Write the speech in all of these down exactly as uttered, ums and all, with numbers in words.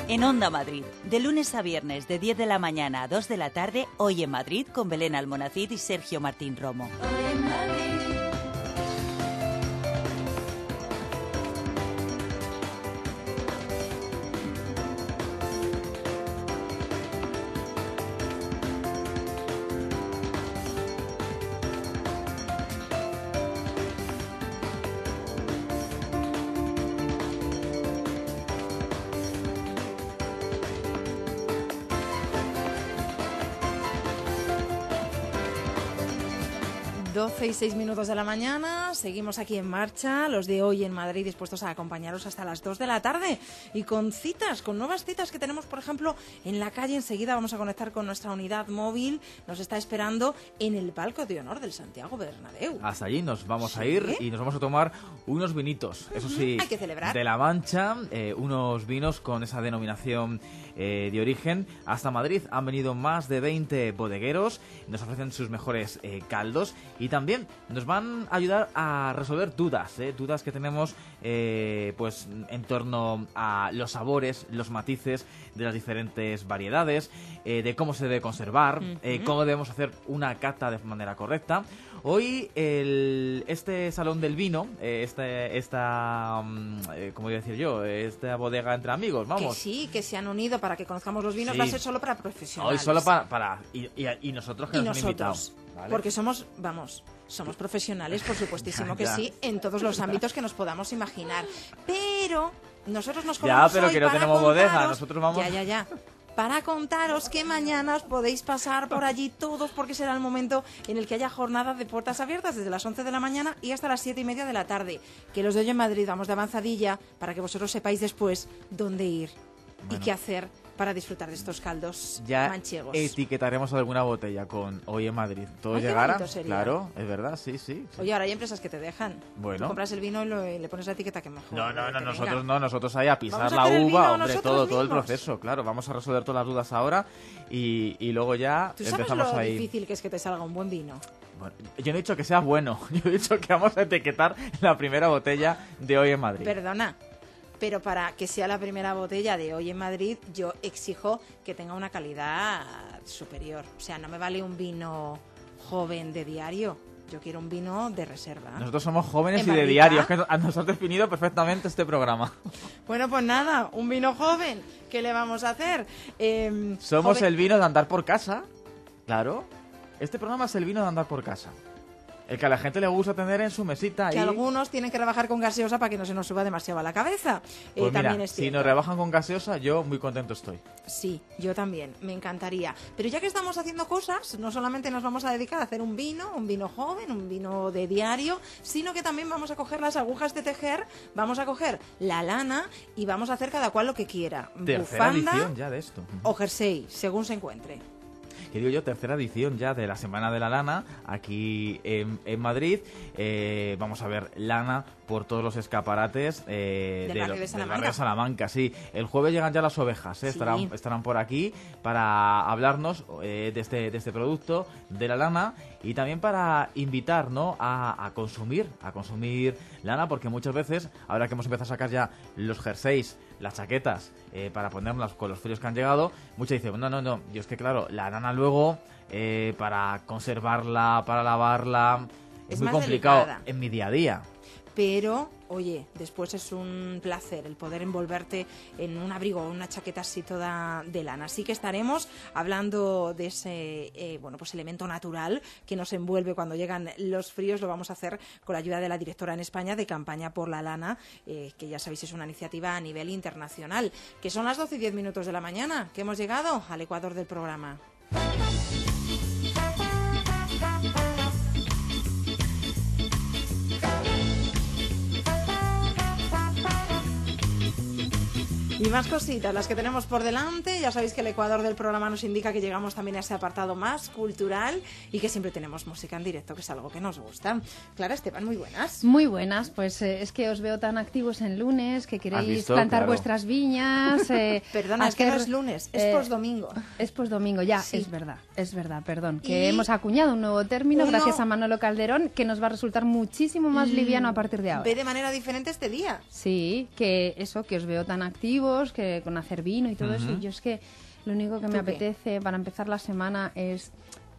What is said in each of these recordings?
En Onda Madrid, de lunes a viernes de diez de la mañana a dos de la tarde, Hoy en Madrid con Belén Almonacid y Sergio Martín Romo. Hoy en Madrid. doce y seis minutos de la mañana, seguimos aquí en marcha, los de Hoy en Madrid, dispuestos a acompañaros hasta las dos de la tarde y con citas, con nuevas citas que tenemos, por ejemplo, en la calle. Enseguida vamos a conectar con nuestra unidad móvil, nos está esperando en el palco de honor del Santiago Bernabéu. Hasta allí nos vamos ¿Sí? a ir y nos vamos a tomar unos vinitos, eso Uh-huh. sí, Hay que celebrar. de La Mancha, eh, unos vinos con esa denominación eh, de origen. Hasta Madrid han venido más de veinte bodegueros, nos ofrecen sus mejores eh, caldos y también nos van a ayudar a resolver dudas, ¿eh? dudas que tenemos eh, pues en torno a los sabores, los matices de las diferentes variedades, eh, de cómo se debe conservar, uh-huh. eh, cómo debemos hacer una cata de manera correcta. Hoy el, este salón del vino, eh, este, esta, eh, ¿cómo voy a decir yo? Esta bodega entre amigos, vamos. Que sí, que se han unido para que conozcamos los vinos, Sí. va a ser solo para profesionales. Hoy solo para... para y, y, y nosotros que y nos han invitado. nosotros, ¿vale? Porque somos, vamos... Somos profesionales, por supuestísimo ya, ya. que sí, en todos los ámbitos que nos podamos imaginar. Pero nosotros nos comemos Ya, pero hoy que no para tenemos contaros, bodega, nosotros vamos... Ya, ya, ya. Para contaros que mañana os podéis pasar por allí todos, porque será el momento en el que haya jornadas de puertas abiertas desde las once de la mañana y hasta las siete y media de la tarde. Que los de Hoy en Madrid vamos de avanzadilla para que vosotros sepáis después dónde ir Bueno. y qué hacer para disfrutar de estos caldos Ya manchegos. etiquetaremos alguna botella con Hoy en Madrid. ¿Todo Ay, qué llegará? bonito sería. Claro, es verdad, sí, sí. sí. Oye, ahora hay empresas que te dejan. Bueno. Tú compras el vino y, lo- y le pones la etiqueta que mejor. No, no, que no, te nosotros venga. no, nosotros ahí a pisar Vamos a la hacer el vino uva, hombre, nosotros todo, todo el mismos. proceso, claro. Vamos a resolver todas las dudas ahora y, y luego ya ¿Tú sabes empezamos lo ahí. difícil que es que te salga un buen vino? Bueno, yo no he dicho que sea bueno, yo he dicho que vamos a etiquetar la primera botella de Hoy en Madrid. Perdona, pero para que sea la primera botella de Hoy en Madrid, yo exijo que tenga una calidad superior. O sea, no me vale un vino joven de diario. Yo quiero un vino de reserva. Nosotros somos jóvenes ¿En y de barrica? diario, es que nos has definido perfectamente este programa. Bueno, pues nada, un vino joven. ¿Qué le vamos a hacer? Eh, Somos joven- el vino de andar por casa, claro. Este programa es el vino de andar por casa. El que a la gente le gusta tener en su mesita. Que ahí. algunos tienen que rebajar con gaseosa para que no se nos suba demasiado a la cabeza. Eh, Pues mira, también es si cierto. nos rebajan con gaseosa, yo muy contento estoy. Sí, yo también, me encantaría. Pero ya que estamos haciendo cosas, no solamente nos vamos a dedicar a hacer un vino, un vino joven, un vino de diario, sino que también vamos a coger las agujas de tejer, vamos a coger la lana y vamos a hacer cada cual lo que quiera. Tercera Bufanda edición ya de esto. o jersey, según se encuentre. Que digo yo, tercera edición ya de la Semana de la Lana aquí en, en Madrid. Eh, vamos a ver lana por todos los escaparates eh, Del de barrio lo- de Salamanca. barrio de Salamanca, sí. El jueves llegan ya las ovejas, ¿eh? Sí. estarán, estarán por aquí para hablarnos eh, de, este, de este producto, de la lana, y también para invitar, ¿no?, a, a consumir, a consumir lana, porque muchas veces, ahora que hemos empezado a sacar ya los jerseys, las chaquetas, eh, para ponerlas con los fríos que han llegado, muchos dicen, no, no, no, yo es que claro, la lana luego, eh, para conservarla, para lavarla, es, Es muy más complicado delicada. en mi día a día. Pero, oye, después es un placer el poder envolverte en un abrigo o una chaqueta así toda de lana. Así que estaremos hablando de ese eh, bueno, pues elemento natural que nos envuelve cuando llegan los fríos. Lo vamos a hacer con la ayuda de la directora en España de Campaña por la Lana, eh, que ya sabéis es una iniciativa a nivel internacional. Que son las doce y diez minutos de la mañana, que hemos llegado al ecuador del programa. Y más cositas, las que tenemos por delante. Ya sabéis que el ecuador del programa nos indica que llegamos también a ese apartado más cultural y que siempre tenemos música en directo, que es algo que nos gusta. Clara, Esteban, muy buenas. Muy buenas, pues eh, es que os veo tan activos en lunes, que queréis visto? plantar Claro. vuestras viñas. Eh, Perdona, es que no hacer, es lunes, es eh, posdomingo. Es posdomingo, ya, Sí. es verdad, es verdad, perdón. Que Y hemos acuñado un nuevo término uno- gracias a Manolo Calderón, que nos va a resultar muchísimo más liviano a partir de ahora. Ve de manera diferente este día. Sí, que eso, que os veo tan activos, activos, que con hacer vino y todo uh-huh. eso. Y yo es que lo único que me apetece qué? para empezar la semana es,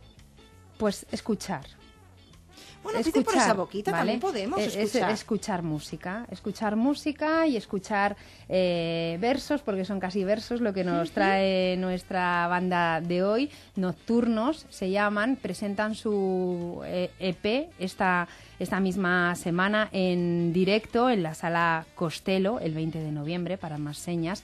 pues, escuchar. Bueno, escuchar, por esa boquita, ¿vale? También podemos es, escuchar. Es, escuchar música, escuchar música y escuchar eh, versos, porque son casi versos lo que nos trae nuestra banda de hoy. Nocturnos se llaman, presentan su eh, E P esta, esta misma semana en directo en la Sala Costello, el veinte de noviembre, para más señas.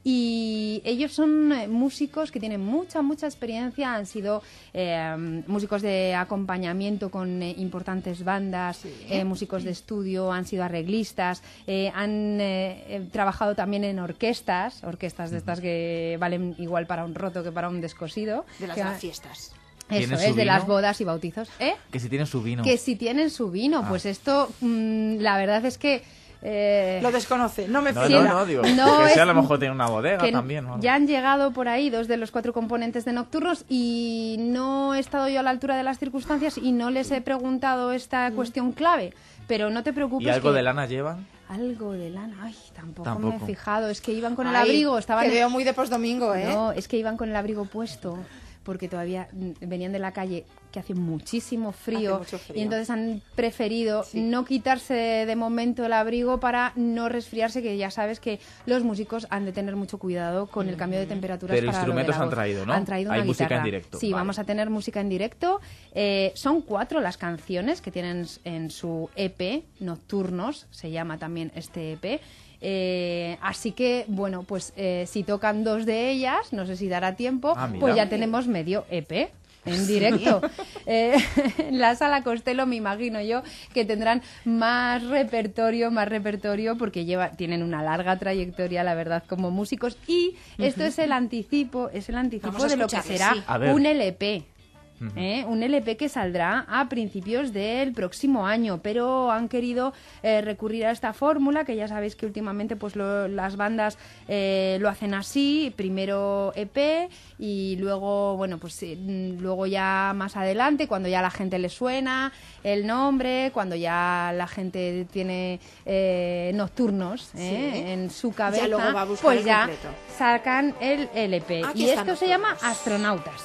Y ellos son músicos que tienen mucha, mucha experiencia, han sido eh, músicos de acompañamiento con eh, importantes bandas, sí. eh, músicos de estudio, han sido arreglistas, eh, han eh, trabajado también en orquestas, orquestas de estas que valen igual para un roto que para un descosido. De las, que, las fiestas. Eso es, de las bodas y bautizos. ¿Eh? Que si tienen su vino. Que si tienen su vino, ah. pues esto, mmm, la verdad es que... Eh... Lo desconoce, no me no, fío. No, no, digo, no que sea, a lo mejor tiene una bodega también. ¿No? Ya han llegado por ahí dos de los cuatro componentes de Nocturnos y no he estado yo a la altura de las circunstancias y no les he preguntado esta cuestión clave, pero no te preocupes. ¿Y algo que... de lana llevan? Algo de lana, ay, tampoco, tampoco. me he fijado, es que iban con ay, el abrigo. Estaban te en... veo muy de postdomingo, ¿eh? No, es que iban con el abrigo puesto, porque todavía venían de la calle, que hace muchísimo frío, hace mucho frío. Y entonces han preferido sí. no quitarse de momento el abrigo para no resfriarse, que ya sabes que los músicos han de tener mucho cuidado con el cambio de temperaturas. Pero para instrumentos lo de la han traído, ¿no? Han traído Hay una música guitarra. en directo. Sí, vale. vamos a tener música en directo. Eh, son cuatro las canciones que tienen en su E P, Nocturnos, se llama también este E P. Eh, así que, bueno, pues eh, si tocan dos de ellas, no sé si dará tiempo, ah, pues ya tenemos medio E P en directo. Eh, en la Sala Costello me imagino yo que tendrán más repertorio, más repertorio, porque lleva, tienen una larga trayectoria, la verdad, como músicos. Y esto uh-huh. es el anticipo, es el anticipo de lo que será sí. un L P. Uh-huh. ¿Eh? Un L P que saldrá a principios del próximo año, pero han querido eh, recurrir a esta fórmula, que ya sabéis que últimamente pues lo, las bandas eh, lo hacen así, primero E P y luego, bueno, pues eh, luego ya más adelante, cuando ya a la gente le suena el nombre, cuando ya la gente tiene eh, Nocturnos eh, sí. en su cabeza, ya luego va a buscar pues el ya completo. sacan el L P. Aquí y esto Nocturnos. Se llama Astronautas.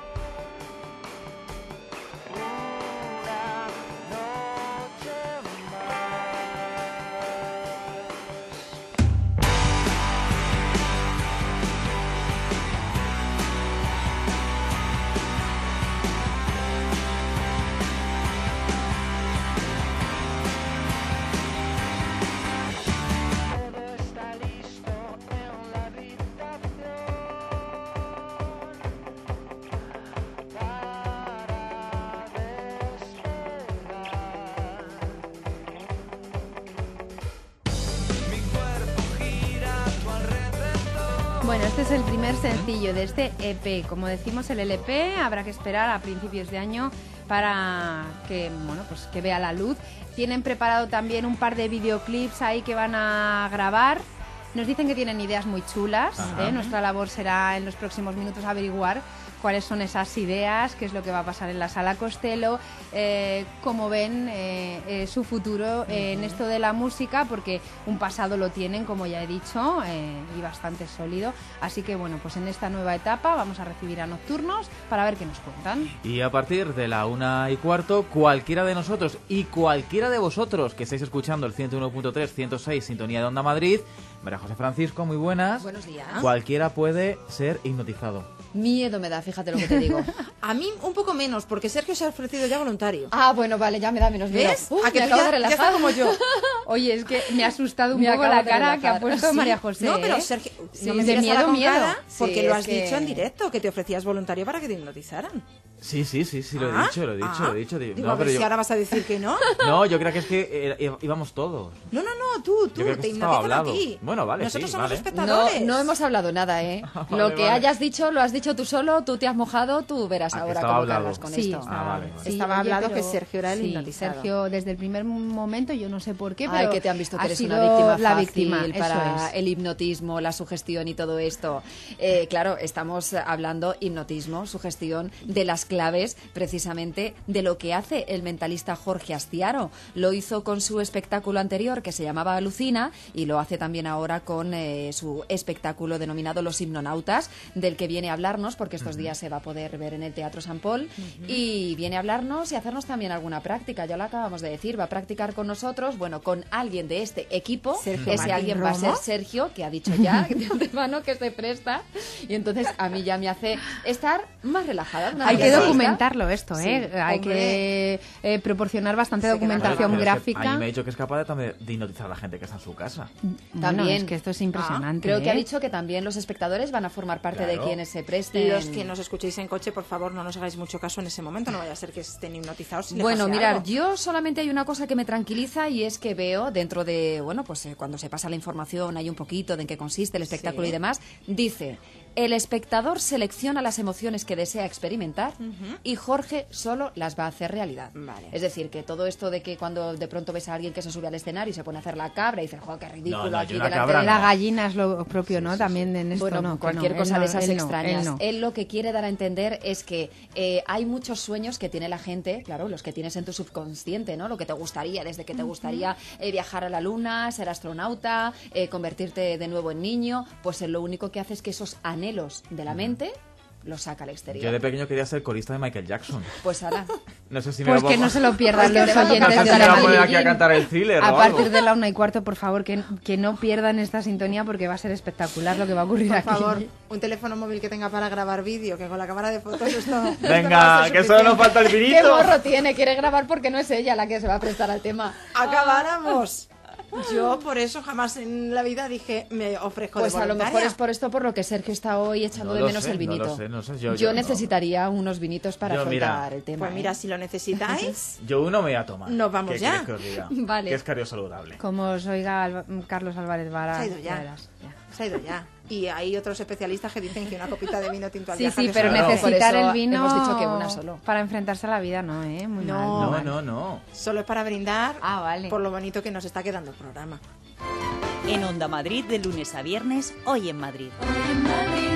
Bueno, este es el primer sencillo de este E P. Como decimos, el L P habrá que esperar a principios de año para que, bueno, pues que vea la luz. Tienen preparado también un par de videoclips ahí que van a grabar. Nos dicen que tienen ideas muy chulas. ¿eh? Nuestra labor será en los próximos minutos averiguar cuáles son esas ideas, qué es lo que va a pasar en la Sala Costello, eh, cómo ven eh, eh, su futuro eh, en esto de la música, porque un pasado lo tienen, como ya he dicho, eh, y bastante sólido. Así que, bueno, pues en esta nueva etapa vamos a recibir a Nocturnos para ver qué nos cuentan. Y a partir de la una y cuarto, cualquiera de nosotros y cualquiera de vosotros que estáis escuchando el ciento uno punto tres, ciento seis, Sintonía de Onda Madrid, María José Francisco, muy buenas. Buenos días. Cualquiera puede ser hipnotizado. Miedo me da, fíjate lo que te digo. A mí un poco menos, porque Sergio se ha ofrecido ya voluntario. Ah, bueno, vale, ya me da menos miedo. ¿Ves? Uh, a que me tú acabo ya, de relajar. ya está como yo. Oye, es que me ha asustado un Me poco acabo la de cara relajar. que ha puesto ¿Sí? María José. No, pero ¿eh? Sergio, Sí, no me de mires miedo, ahora con miedo. cara, porque Sí, lo es has que- dicho en directo, que te ofrecías voluntario para que te hipnotizaran. Sí, sí, sí, sí, lo he Ah, dicho, lo he dicho, ah. lo he dicho. Digo, Digo, no, a ver pero si yo... ahora vas a decir que no. No, yo creo que es que eh, íbamos todos. No, no, no, tú, tú, Yo creo que te estaba hipnotizan a hablado. ti. Bueno, vale, Nosotros sí, somos vale. No, espectadores. no hemos hablado nada, ¿eh? Vale, Lo que vale. hayas dicho, lo has dicho tú solo, tú te has mojado, tú verás Ah, que ahora estaba cómo hablado. cargas con Sí, esto. estaba, Ah, vale, vale. sí, Estaba oye, hablado pero- que Sergio era el sí, hipnotizado. Sergio, desde el primer momento, yo no sé por qué, Ay, pero que te han visto que ha eres sido una víctima la fácil víctima, eso para es. el hipnotismo, la sugestión y todo esto. Eh, claro, estamos hablando hipnotismo, sugestión de las claves precisamente de lo que hace el mentalista Jorge Astiaro. Lo hizo con su espectáculo anterior que se llamaba Alucina y lo hace también ahora con eh, su espectáculo denominado Los Hipnonautas, del que viene a hablarnos, porque estos días se va a poder ver en el Teatro San Paul, uh-huh. y viene a hablarnos y hacernos también alguna práctica. Ya lo acabamos de decir, va a practicar con nosotros, bueno, con alguien de este equipo. Sergio Ese Martín alguien Romo. Va a ser Sergio, que ha dicho ya de antemano que se presta, y entonces a mí ya me hace estar más relajada. Hay que documentarlo esto, ¿eh? Sí, Hay hombre. que eh, proporcionar bastante sí, documentación pero, pero gráfica. A mí me ha dicho que es capaz de, también, de hipnotizar a la gente que está en su casa. También, bueno, es que esto es impresionante. Ah, creo ¿eh? que ha dicho que también los espectadores van a formar parte claro. de quienes se presten. Los que nos escuchéis en coche, por favor, no nos hagáis mucho caso en ese momento, no vaya a ser que estén hipnotizados. Si bueno, mirar, algo. yo solamente hay una cosa que me tranquiliza y es que veo dentro de, bueno, pues eh, cuando se pasa la información hay un poquito de en qué consiste el espectáculo sí. y demás, dice... El espectador selecciona las emociones que desea experimentar uh-huh. y Jorge solo las va a hacer realidad. Vale. Es decir, que todo esto de que cuando de pronto ves a alguien que se sube al escenario y se pone a hacer la cabra y dice, ¡jo, qué ridículo! No, no, aquí delante cabra, de la gallina es lo propio, ¿no? Sí, sí, También en esto bueno, no. cualquier no, cosa no, de esas él extrañas. No, él, no. él lo que quiere dar a entender es que eh, hay muchos sueños que tiene la gente, claro, los que tienes en tu subconsciente, ¿no? Lo que te gustaría, desde que te gustaría eh, viajar a la luna, ser astronauta, eh, convertirte de nuevo en niño, pues él lo único que hace es que esos anhelos de la mente lo saca al exterior. Yo de pequeño quería ser corista de Michael Jackson. Pues ahora. No sé si me pues va que no se lo pierdan los no oyentes sé de si la me va a poner aquí a cantar el thriller A o partir algo. de la una y cuarto, por favor, que, que no pierdan esta sintonía porque va a ser espectacular lo que va a ocurrir por aquí. Por favor, un teléfono móvil que tenga para grabar vídeo, que con la cámara de fotos esto... Venga, esto que solo nos falta el vinito. ¿Qué morro tiene? Quiere grabar porque no es ella la que se va a prestar al tema. ¡Acabáramos! Yo por eso jamás en la vida dije me ofrezco pues de voluntaria. Pues a lo mejor es por esto por lo que Sergio está hoy echando no de menos sé, el vinito. No lo sé, no sé. Yo, yo yo necesitaría no. unos vinitos para yo, afrontar mira, el tema. Pues mira, ¿eh? si lo necesitáis... Yo uno me voy a tomar. Nos vamos ¿Qué ya. Que os diga? Vale. Que es cario saludable. Como os oiga Alba, Carlos Álvarez Vara. Se ha ido ya. Verás, ya. Se ha ido ya. Y hay otros especialistas que dicen que una copita de vino tinto al Sí, día. sí, pero claro. necesitar Por eso el vino hemos dicho que una solo. para enfrentarse a la vida no, ¿eh? Muy No. mal. No, no, no. Solo es para brindar Ah, vale. por lo bonito que nos está quedando el programa. En Onda Madrid, de lunes a viernes, Hoy en Madrid. Hoy en Madrid.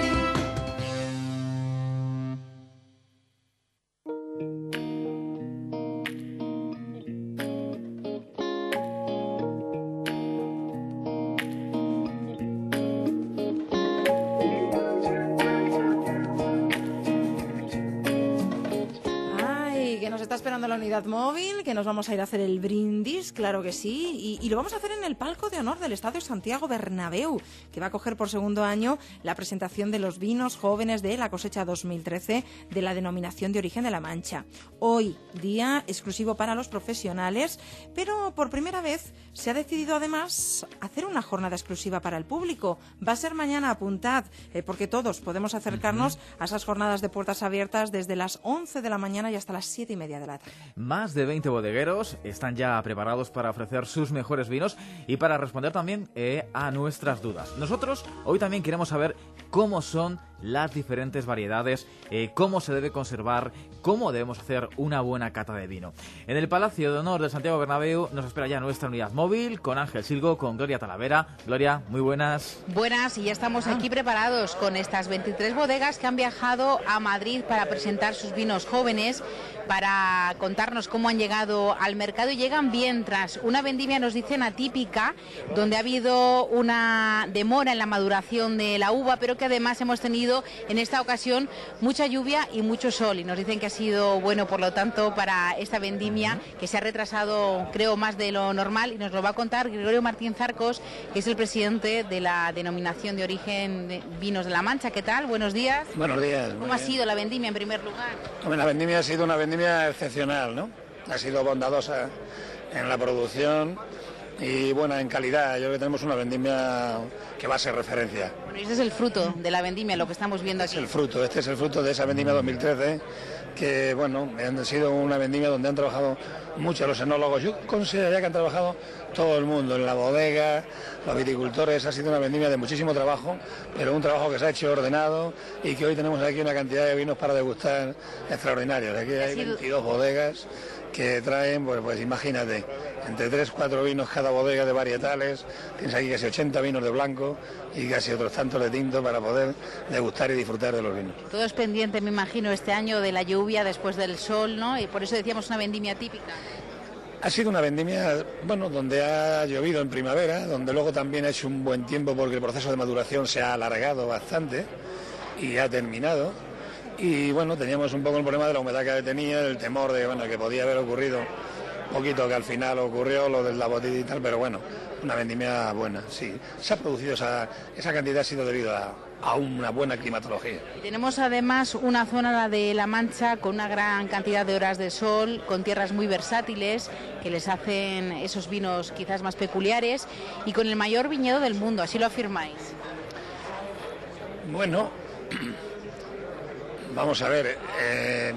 Está esperando la unidad móvil, que nos vamos a ir a hacer el brindis, claro que sí, y, y lo vamos a hacer en el palco de honor del Estadio Santiago Bernabéu, que va a acoger por segundo año la presentación de los vinos jóvenes de la cosecha dos mil trece de la denominación de origen de La Mancha. Hoy, día exclusivo para los profesionales, pero por primera vez se ha decidido además hacer una jornada exclusiva para el público. Va a ser mañana, apuntad, eh, porque todos podemos acercarnos uh-huh. a esas jornadas de puertas abiertas desde las once de la mañana y hasta las siete y media de la tarde. Más de veinte bodegueros están ya preparados para ofrecer sus mejores vinos y para responder también eh, a nuestras dudas. Nosotros hoy también queremos saber cómo son las diferentes variedades, eh, cómo se debe conservar, cómo debemos hacer una buena cata de vino. En el Palacio de Honor de Santiago Bernabéu nos espera ya nuestra unidad móvil con Ángel Silgo, con Gloria Talavera. Gloria, muy buenas. Buenas, y ya estamos aquí preparados con estas veintitrés bodegas que han viajado a Madrid para presentar sus vinos jóvenes, para contarnos cómo han llegado al mercado, y llegan bien tras una vendimia, nos dicen, atípica, donde ha habido una demora en la maduración de la uva, pero que además hemos tenido en esta ocasión mucha lluvia y mucho sol, y nos dicen que ha sido bueno, por lo tanto, para esta vendimia, que se ha retrasado, creo, más de lo normal, y nos lo va a contar Gregorio Martín Zarcos, que es el presidente de la denominación de origen de Vinos de La Mancha. ¿Qué tal? Buenos días. Buenos días. ¿Cómo ha sido la vendimia, en primer lugar? Hombre, la vendimia ha sido una vendimia excepcional, ¿no? Ha sido bondadosa en la producción y buena en calidad. Yo creo que tenemos una vendimia que va a ser referencia. Bueno, y este es el fruto de la vendimia, lo que estamos viendo aquí. Es el fruto, este es el fruto de esa vendimia dos mil trece, que, bueno, ha sido una vendimia donde han trabajado muchos los enólogos. Yo consideraría que han trabajado todo el mundo, en la bodega, los viticultores. Ha sido una vendimia de muchísimo trabajo, pero un trabajo que se ha hecho ordenado, y que hoy tenemos aquí una cantidad de vinos para degustar extraordinarios. Aquí hay veintidós bodegas que traen, pues, pues imagínate, entre tres cuatro vinos cada bodega de varietales, tienes aquí casi ochenta vinos de blanco y casi otros tantos de tinto para poder degustar y disfrutar de los vinos. Todo es pendiente, me imagino, este año de la lluvia después del sol, ¿no? Y por eso decíamos una vendimia típica. Ha sido una vendimia, bueno, donde ha llovido en primavera, donde luego también ha hecho un buen tiempo porque el proceso de maduración se ha alargado bastante y ha terminado. Y bueno, teníamos un poco el problema de la humedad que tenía, el temor de, bueno, que podía haber ocurrido un poquito, que al final ocurrió lo de la botella y tal, pero bueno, una vendimia buena, sí. Se ha producido esa, esa cantidad ha sido debido a, a una buena climatología. Y tenemos además una zona, la de La Mancha, con una gran cantidad de horas de sol, con tierras muy versátiles, que les hacen esos vinos quizás más peculiares, y con el mayor viñedo del mundo, ¿así lo afirmáis? Bueno, vamos a ver, eh,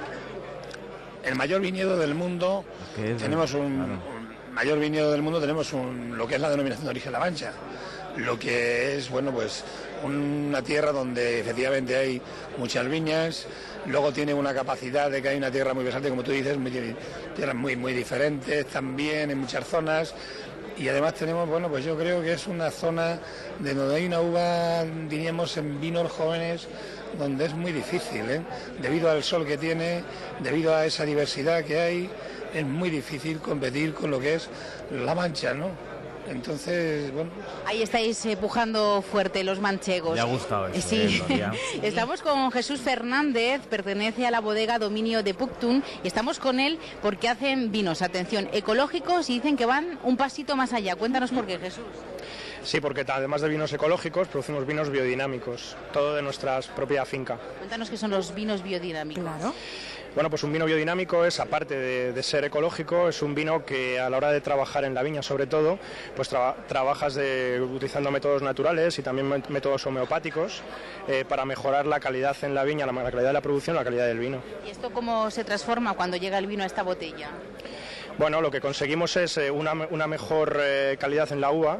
el mayor viñedo del mundo, tenemos un, claro. un mayor viñedo del mundo, tenemos un, lo que es la denominación de origen La Mancha, lo que es, bueno, pues una tierra donde efectivamente hay muchas viñas, luego tiene una capacidad de que hay una tierra muy versátil, como tú dices, muy, tierras muy, muy diferentes también en muchas zonas. Y además tenemos, bueno, pues yo creo que es una zona de donde hay una uva, diríamos, en vinos jóvenes, donde es muy difícil, ¿eh? Debido al sol que tiene, debido a esa diversidad que hay, es muy difícil competir con lo que es La Mancha, ¿no? Entonces, bueno... Ahí estáis eh, pujando fuerte los manchegos. Me ha gustado eso, sí. eh, Estamos con Jesús Fernández, pertenece a la bodega Dominio de Puctun, y estamos con él porque hacen vinos, atención, ecológicos, y dicen que van un pasito más allá. Cuéntanos por qué, Jesús. Sí, porque además de vinos ecológicos, producimos vinos biodinámicos, todo de nuestra propia finca. Cuéntanos qué son los vinos biodinámicos. Claro. Bueno, pues un vino biodinámico es, aparte de, de ser ecológico, es un vino que a la hora de trabajar en la viña, sobre todo, pues tra trabajas de, utilizando métodos naturales y también métodos homeopáticos eh, para mejorar la calidad en la viña, la, la calidad de la producción, la calidad del vino. ¿Y esto cómo se transforma cuando llega el vino a esta botella? Bueno, lo que conseguimos es eh, una, una mejor eh, calidad en la uva.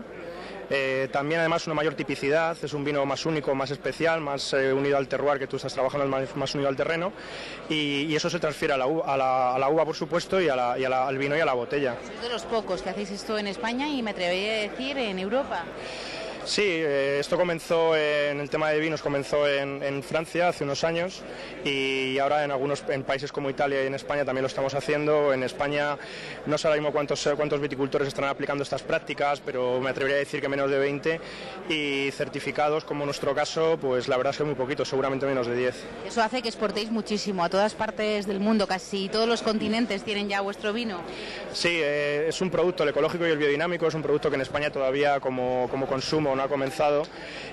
Eh, también además una mayor tipicidad, es un vino más único, más especial, más eh, unido al terroir, que tú estás trabajando más, más unido al terreno, y, y eso se transfiere a la, uva, a, la, a la uva, por supuesto, y, a la, y a la, al vino y a la botella. Sois de los pocos que hacéis esto en España y me atrevería a decir en Europa. Sí, eh, esto comenzó en el tema de vinos, comenzó en, en Francia hace unos años y ahora en algunos en países como Italia y en España también lo estamos haciendo. En España no sé ahora mismo cuántos, cuántos viticultores están aplicando estas prácticas, pero me atrevería a decir que menos de veinte, y certificados, como en nuestro caso, pues la verdad es que muy poquito, seguramente menos de diez. Eso hace que exportéis muchísimo a todas partes del mundo, casi todos los continentes tienen ya vuestro vino. Sí, eh, es un producto, el ecológico y el biodinámico es un producto que en España todavía como, como consumo no ha comenzado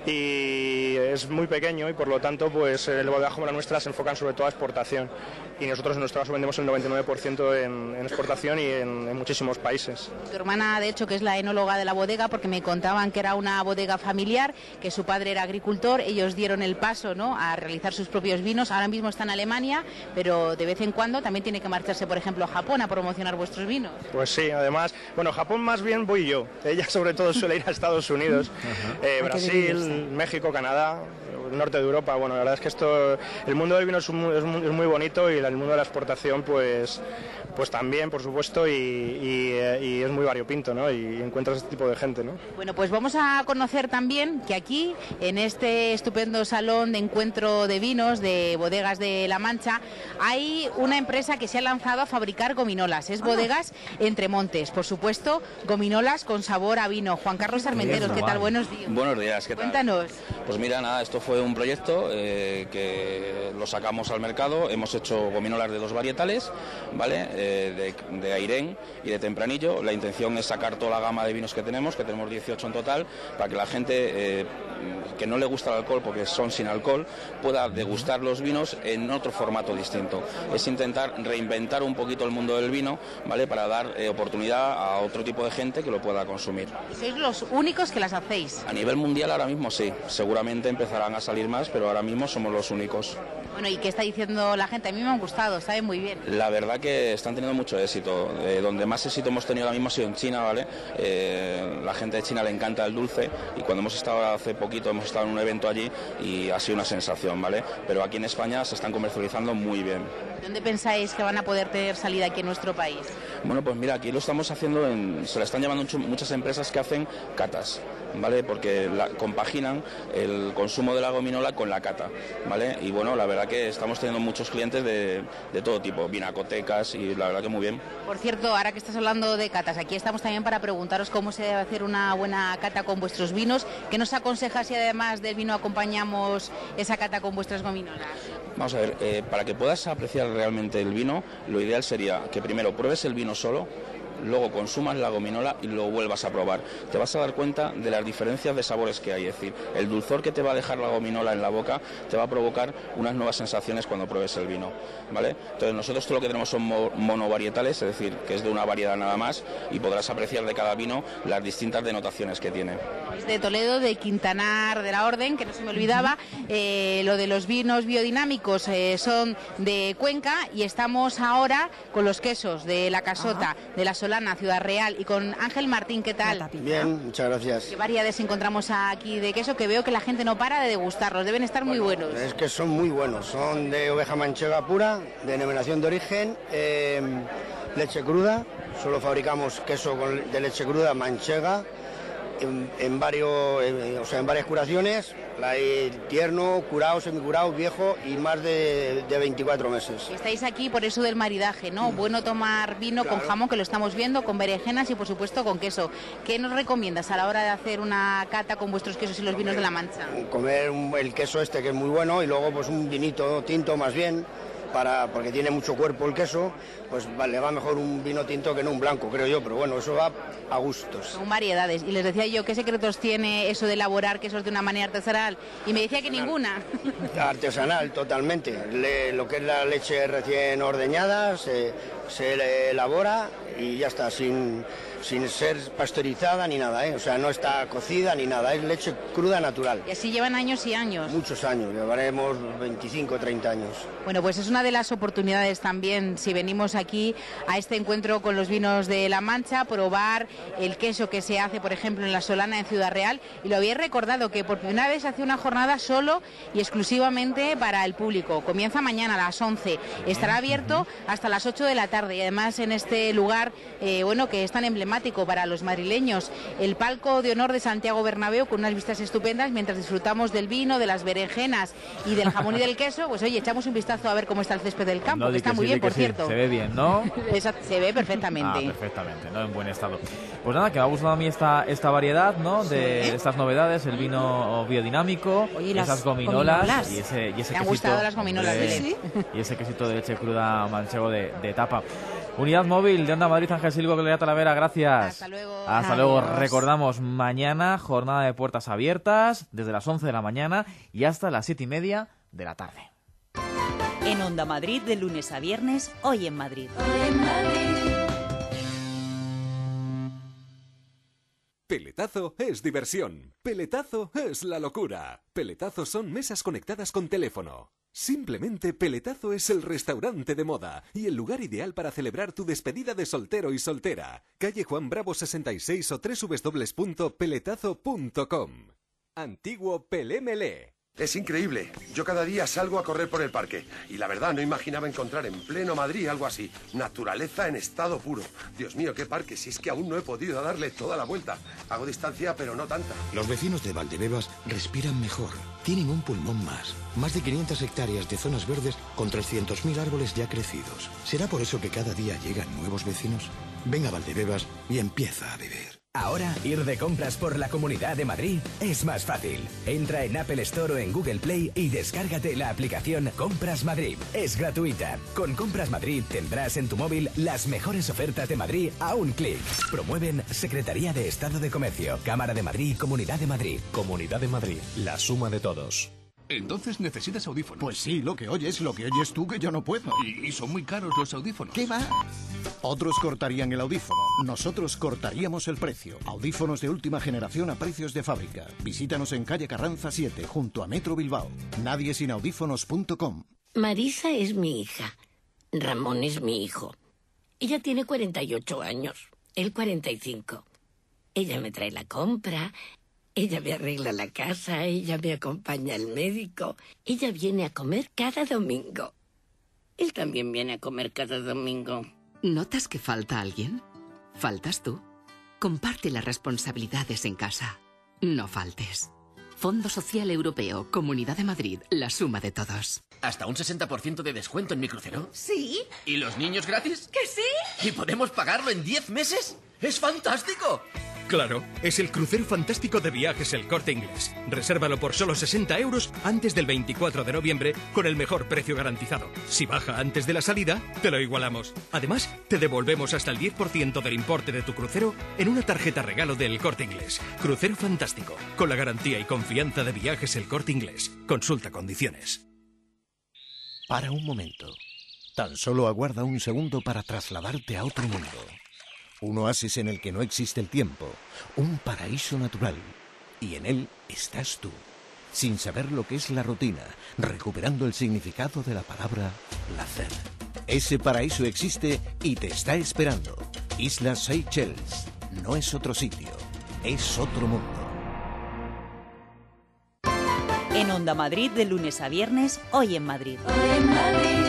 y es muy pequeño, y por lo tanto pues el bodegas como la nuestra se enfocan sobre todo a exportación, y nosotros en nuestro caso vendemos el noventa y nueve por ciento en, en exportación y en, en muchísimos países. Tu hermana, de hecho, que es la enóloga de la bodega, porque me contaban que era una bodega familiar, que su padre era agricultor, ellos dieron el paso, ¿no?, a realizar sus propios vinos. Ahora mismo está en Alemania, pero de vez en cuando también tiene que marcharse, por ejemplo, a Japón a promocionar vuestros vinos. Pues sí, además, bueno, Japón más bien voy yo, ella sobre todo suele ir a Estados Unidos, eh, Brasil, México, Canadá, el norte de Europa. Bueno, la verdad es que esto, el mundo del vino es muy, es muy, es muy bonito, y el mundo de la exportación pues pues también, por supuesto, y, y, y es muy variopinto, ¿no? Y encuentras este tipo de gente, ¿no? Bueno, pues vamos a conocer también que aquí, en este estupendo salón de encuentro de vinos de Bodegas de La Mancha, hay una empresa que se ha lanzado a fabricar gominolas. Es Bodegas Entre Montes, por supuesto, gominolas con sabor a vino. Juan Carlos Armenteros, ¿qué tal? Buenos días. Buenos días, ¿qué tal? Cuéntanos. Pues mira, nada, esto fue un proyecto eh, que lo sacamos al mercado. Hemos hecho gominolas de dos varietales, ¿vale? Eh, de, de Airén y de Tempranillo. La intención es sacar toda la gama de vinos que tenemos, que tenemos dieciocho en total, para que la gente eh, que no le gusta el alcohol, porque son sin alcohol, pueda degustar los vinos en otro formato distinto. Es intentar reinventar un poquito el mundo del vino, ¿vale?, para dar eh, oportunidad a otro tipo de gente que lo pueda consumir. ¿Y sois los únicos que las hacéis? A nivel mundial ahora mismo sí, seguramente empezarán a salir más, pero ahora mismo somos los únicos. Bueno, ¿y qué está diciendo la gente? A mí me han gustado, saben muy bien. La verdad que están teniendo mucho éxito. Eh, donde más éxito hemos tenido ahora mismo ha sido en China, ¿vale? Eh, la gente de China le encanta el dulce, y cuando hemos estado hace poquito, hemos estado en un evento allí y ha sido una sensación, ¿vale? Pero aquí en España se están comercializando muy bien. ¿Dónde pensáis que van a poder tener salida aquí en nuestro país? Bueno, pues mira, aquí lo estamos haciendo, en, se le están llamando muchas empresas que hacen catas, ¿vale? Porque la, compaginan el consumo de la gominola con la cata, ¿vale? Y bueno, la verdad que estamos teniendo muchos clientes de, de todo tipo, vinacotecas, y la verdad que muy bien. Por cierto, ahora que estás hablando de catas, aquí estamos también para preguntaros cómo se debe hacer una buena cata con vuestros vinos. ¿Qué nos aconsejas si además del vino acompañamos esa cata con vuestras gominolas? Vamos a ver, eh, para que puedas apreciar realmente el vino, lo ideal sería que primero pruebes el vino solo, luego consumas la gominola y lo vuelvas a probar. Te vas a dar cuenta de las diferencias de sabores que hay, es decir, el dulzor que te va a dejar la gominola en la boca te va a provocar unas nuevas sensaciones cuando pruebes el vino, ¿vale? Entonces nosotros todo lo que tenemos son monovarietales, es decir, que es de una variedad nada más, y podrás apreciar de cada vino las distintas denotaciones que tiene. Es de Toledo, de Quintanar de la Orden, que no se me olvidaba. Eh, lo de los vinos biodinámicos eh, son de Cuenca, y estamos ahora con los quesos de La Casota, ah. de La Solana, Ciudad Real, y con Ángel Martín. ¿Qué tal? Bien, muchas gracias. ¿Qué variedades encontramos aquí de queso? Que veo que la gente no para de degustarlos, deben estar bueno, muy buenos. Es que son muy buenos, son de oveja manchega pura, de denominación de origen, eh, leche cruda, solo fabricamos queso con, de leche cruda manchega, en, en, varios, en, o sea, en varias curaciones, hay tierno, curado, semicurado, viejo y más de, de veinticuatro meses. Estáis aquí por eso del maridaje, ¿no? Mm. Bueno tomar vino claro. con jamón, que lo estamos viendo, con berenjenas y por supuesto con queso. ¿Qué nos recomiendas a la hora de hacer una cata con vuestros quesos y los vinos de La Mancha? Comer un, el queso este, que es muy bueno, y luego pues un vinito tinto más bien, para, porque tiene mucho cuerpo el queso, pues le va mejor un vino tinto que no un blanco, creo yo, pero bueno, eso va a gustos. Son variedades, y les decía yo, ¿qué secretos tiene eso de elaborar quesos de una manera artesanal? Y me decía que ninguna. Artesanal, totalmente. Le, lo que es la leche recién ordeñada, se, se elabora y ya está, sin, sin ser pasteurizada ni nada, ¿eh? O sea, no está cocida ni nada, es leche cruda natural. Y así llevan años y años. Muchos años, llevaremos veinticinco, treinta años. Bueno, pues es una de las oportunidades también, si venimos aquí a este encuentro con los vinos de La Mancha, probar el queso que se hace, por ejemplo, en La Solana, en Ciudad Real, y lo habéis recordado, que por primera vez hace una jornada solo y exclusivamente para el público. Comienza mañana a las once, estará abierto hasta las ocho de la tarde, y además en este lugar, eh, bueno, que es tan emblemático para los madrileños, el palco de honor de Santiago Bernabéu, con unas vistas estupendas, mientras disfrutamos del vino, de las berenjenas y del jamón y del queso. Pues oye, echamos un vistazo a ver cómo está el césped del campo, no, que está que muy sí, bien, por sí. cierto. Se ve bien, ¿no? Se ve perfectamente. Ah, perfectamente, ¿no? En buen estado. Pues nada, que me ha gustado a mí esta, esta variedad, ¿no? De, sí. de estas novedades, el vino biodinámico, oye, esas gominolas, gominolas y ese, y ese ¿Te han quesito gustado las gominolas de, ¿sí? y ese quesito de leche cruda manchego de, de tapa. Unidad móvil de Onda Madrid, Ángel Silva, Gloria Talavera, gracias. Hasta luego. Hasta Adiós. luego. Recordamos, mañana jornada de puertas abiertas desde las once de la mañana y hasta las siete y media de la tarde. En Onda Madrid, de lunes a viernes, Hoy en Madrid. Hoy en Madrid. Peletazo es diversión. Peletazo es la locura. Peletazo son mesas conectadas con teléfono. Simplemente Peletazo es el restaurante de moda y el lugar ideal para celebrar tu despedida de soltero y soltera. Calle Juan Bravo sesenta y seis o doble u doble u doble u punto peletazo punto com. Antiguo Pelémele. Es increíble. Yo cada día salgo a correr por el parque y la verdad no imaginaba encontrar en pleno Madrid algo así. Naturaleza en estado puro. Dios mío, qué parque, si es que aún no he podido darle toda la vuelta. Hago distancia, pero no tanta. Los vecinos de Valdebebas respiran mejor. Tienen un pulmón más. Más de quinientas hectáreas de zonas verdes con trescientos mil árboles ya crecidos. ¿Será por eso que cada día llegan nuevos vecinos? Ven a Valdebebas y empieza a vivir. Ahora, ir de compras por la Comunidad de Madrid es más fácil. Entra en Apple Store o en Google Play y descárgate la aplicación Compras Madrid. Es gratuita. Con Compras Madrid tendrás en tu móvil las mejores ofertas de Madrid a un clic. Promueven Secretaría de Estado de Comercio, Cámara de Madrid y Comunidad de Madrid. Comunidad de Madrid, la suma de todos. Entonces necesitas audífonos. Pues sí, lo que oyes, lo que oyes tú, que yo no puedo. Y, y son muy caros los audífonos. ¿Qué va? Otros cortarían el audífono. Nosotros cortaríamos el precio. Audífonos de última generación a precios de fábrica. Visítanos en calle Carranza siete, junto a Metro Bilbao. nadie sin audífonos punto com. Marisa es mi hija. Ramón es mi hijo. Ella tiene cuarenta y ocho años. Él cuarenta y cinco. Ella me trae la compra. Ella me arregla la casa, ella me acompaña al médico. Ella viene a comer cada domingo. Él también viene a comer cada domingo. ¿Notas que falta alguien? ¿Faltas tú? Comparte las responsabilidades en casa. No faltes. Fondo Social Europeo, Comunidad de Madrid, la suma de todos. ¿Hasta un sesenta por ciento de descuento en mi crucero? Sí. ¿Y los niños gratis? ¿Que sí? ¿Y podemos pagarlo en diez meses? ¡Es fantástico! Claro, es el crucero fantástico de Viajes El Corte Inglés. Resérvalo por solo sesenta euros antes del veinticuatro de noviembre con el mejor precio garantizado. Si baja antes de la salida, te lo igualamos. Además, te devolvemos hasta el diez por ciento del importe de tu crucero en una tarjeta regalo del Corte Inglés. Crucero fantástico, con la garantía y confianza de Viajes El Corte Inglés. Consulta condiciones. Para un momento. Tan solo aguarda un segundo para trasladarte a otro mundo. Un oasis en el que no existe el tiempo, un paraíso natural, y en él estás tú, sin saber lo que es la rutina, recuperando el significado de la palabra placer. Ese paraíso existe y te está esperando. Islas Seychelles. No es otro sitio, es otro mundo. En Onda Madrid, de lunes a viernes, Hoy en Madrid. Hoy en Madrid.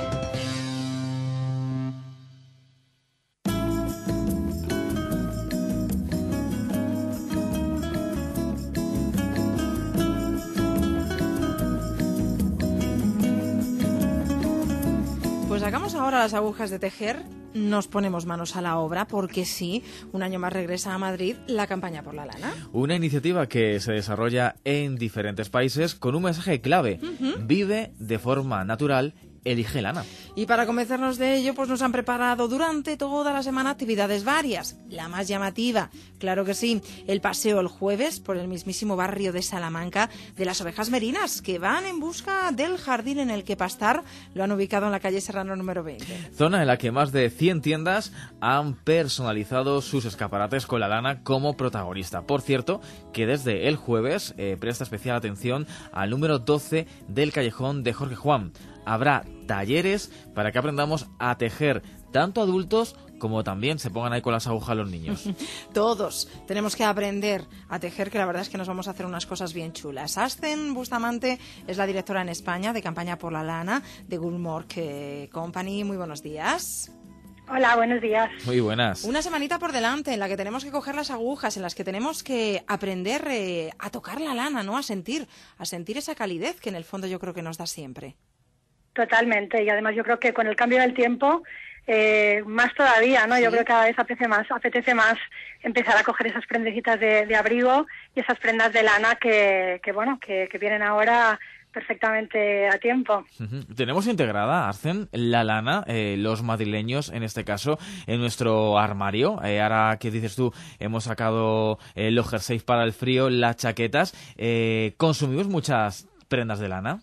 Pues sacamos ahora las agujas de tejer, nos ponemos manos a la obra, porque sí, un año más regresa a Madrid la campaña por la lana. Una iniciativa que se desarrolla en diferentes países con un mensaje clave. Uh-huh. Vive de forma natural, elige lana. Y para convencernos de ello, pues nos han preparado durante toda la semana actividades varias. La más llamativa, claro que sí, el paseo el jueves por el mismísimo barrio de Salamanca de las ovejas merinas, que van en busca del jardín en el que pastar. Lo han ubicado en la calle Serrano número veinte. Zona en la que más de cien tiendas han personalizado sus escaparates con la lana como protagonista. Por cierto, que desde el jueves eh, presta especial atención al número doce del callejón de Jorge Juan. Habrá talleres para que aprendamos a tejer tanto adultos como también se pongan ahí con las agujas los niños. Todos tenemos que aprender a tejer, que la verdad es que nos vamos a hacer unas cosas bien chulas. Ascen Bustamante es la directora en España de Campaña por la Lana de Gulmork Company. Muy buenos días. Hola, buenos días. Muy buenas. Una semanita por delante en la que tenemos que coger las agujas, en las que tenemos que aprender eh, a tocar la lana, ¿no? A sentir, a sentir esa calidez que en el fondo yo creo que nos da siempre. Totalmente, y además yo creo que con el cambio del tiempo, eh, más todavía, ¿no? ¿Sí? Yo creo que cada vez apetece más, apetece más empezar a coger esas prendecitas de, de abrigo y esas prendas de lana que, que bueno, que, que vienen ahora perfectamente a tiempo. Uh-huh. Tenemos integrada, Arcen, la lana, eh, los madrileños en este caso, en nuestro armario. Eh, ahora que dices tú, hemos sacado eh, los jerseys para el frío, las chaquetas. Eh, ¿Consumimos muchas prendas de lana?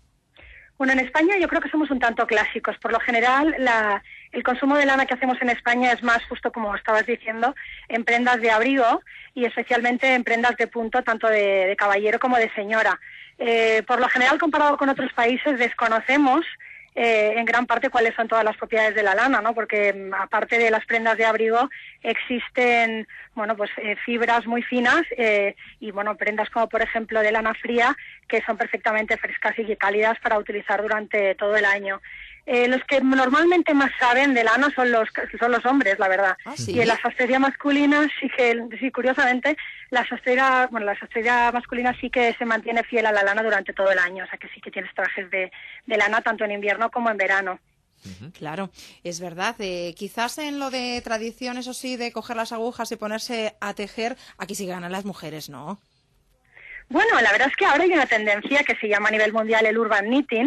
Bueno, en España yo creo que somos un tanto clásicos. Por lo general, la, el consumo de lana que hacemos en España es más, justo como estabas diciendo, en prendas de abrigo y especialmente en prendas de punto, tanto de, de caballero como de señora. Eh, por lo general, comparado con otros países, desconocemos eh, en gran parte cuáles son todas las propiedades de la lana, ¿no? Porque aparte de las prendas de abrigo existen, bueno, pues eh, fibras muy finas eh, y, bueno, prendas como por ejemplo de lana fría que son perfectamente frescas y cálidas para utilizar durante todo el año. Eh, los que normalmente más saben de lana son los son los hombres, la verdad. ¿Ah, sí? Y en la sastrería masculina sí que, sí, curiosamente, la sastrería, bueno, la sastrería masculina sí que se mantiene fiel a la lana durante todo el año, o sea que sí que tienes trajes de, de lana tanto en invierno como en verano. Uh-huh. Claro, es verdad. Eh, quizás en lo de tradición, eso sí, de coger las agujas y ponerse a tejer, aquí sí ganan las mujeres, ¿no? Bueno, la verdad es que ahora hay una tendencia que se llama a nivel mundial el urban knitting,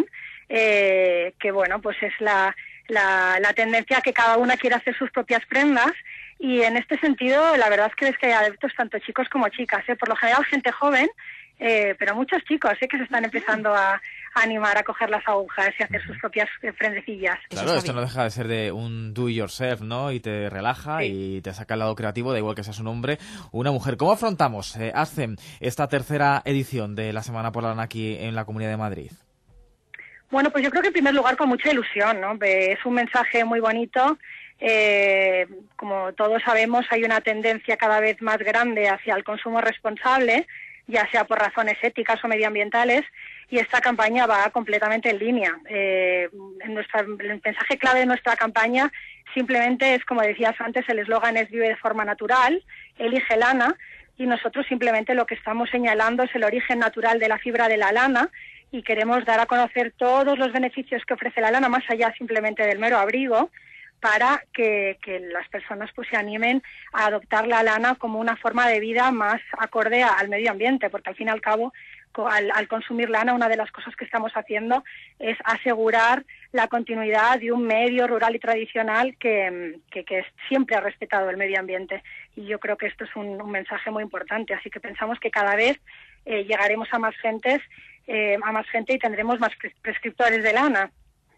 eh, que bueno, pues es la, la, la tendencia que cada una quiere hacer sus propias prendas, y en este sentido la verdad es que ves que hay adeptos tanto chicos como chicas, ¿eh? Por lo general gente joven, eh, pero muchos chicos ¿eh? que se están empezando a, a animar a coger las agujas y hacer sus propias eh, prendecillas. Claro, esto no deja de ser de un do yourself, ¿no? Y te relaja, sí, y te saca el lado creativo, da igual que seas un hombre o una mujer. ¿Cómo afrontamos, eh, Ascen, esta tercera edición de la Semana por la Lana aquí en la Comunidad de Madrid? Bueno, pues yo creo que en primer lugar con mucha ilusión, ¿no? Es un mensaje muy bonito. Eh, como todos sabemos, hay una tendencia cada vez más grande hacia el consumo responsable. ya sea por razones éticas o medioambientales, y esta campaña va completamente en línea. Eh, en nuestra, el mensaje clave de nuestra campaña simplemente es, como decías antes, el eslogan es vive de forma natural, elige lana, y nosotros simplemente lo que estamos señalando es el origen natural de la fibra de la lana, y queremos dar a conocer todos los beneficios que ofrece la lana, más allá simplemente del mero abrigo, para que, que las personas pues se animen a adoptar la lana como una forma de vida más acorde a, al medio ambiente, porque al fin y al cabo, al, al consumir lana, una de las cosas que estamos haciendo es asegurar la continuidad de un medio rural y tradicional que, que, que siempre ha respetado el medio ambiente. Y yo creo que esto es un, un mensaje muy importante, así que pensamos que cada vez eh, llegaremos a más gentes, eh, a más gente y tendremos más prescriptores de lana.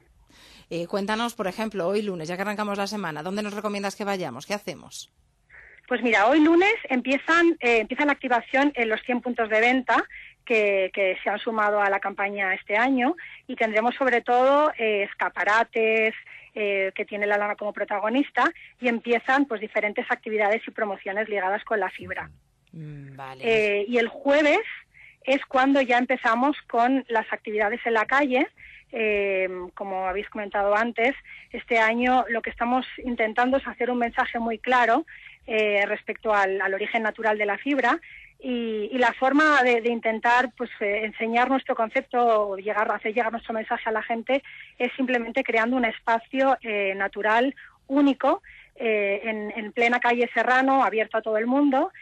Eh, cuéntanos, por ejemplo, hoy lunes, ya que arrancamos la semana, ¿dónde nos recomiendas que vayamos? ¿Qué hacemos? Pues mira, hoy lunes empiezan eh, empieza la activación en los cien puntos de venta que, que se han sumado a la campaña este año, y tendremos sobre todo eh, escaparates eh, que tiene la lana como protagonista, y empiezan pues diferentes actividades y promociones ligadas con la fibra. Mm, vale. Eh, y el jueves es cuando ya empezamos con las actividades en la calle. Eh, como habéis comentado antes, este año lo que estamos intentando es hacer un mensaje muy claro eh, respecto al, al origen natural de la fibra, y, y la forma de, de intentar pues eh, enseñar nuestro concepto o llegar, hacer llegar nuestro mensaje a la gente es simplemente creando un espacio eh, natural único eh, en, en plena calle Serrano, abierto a todo el mundo.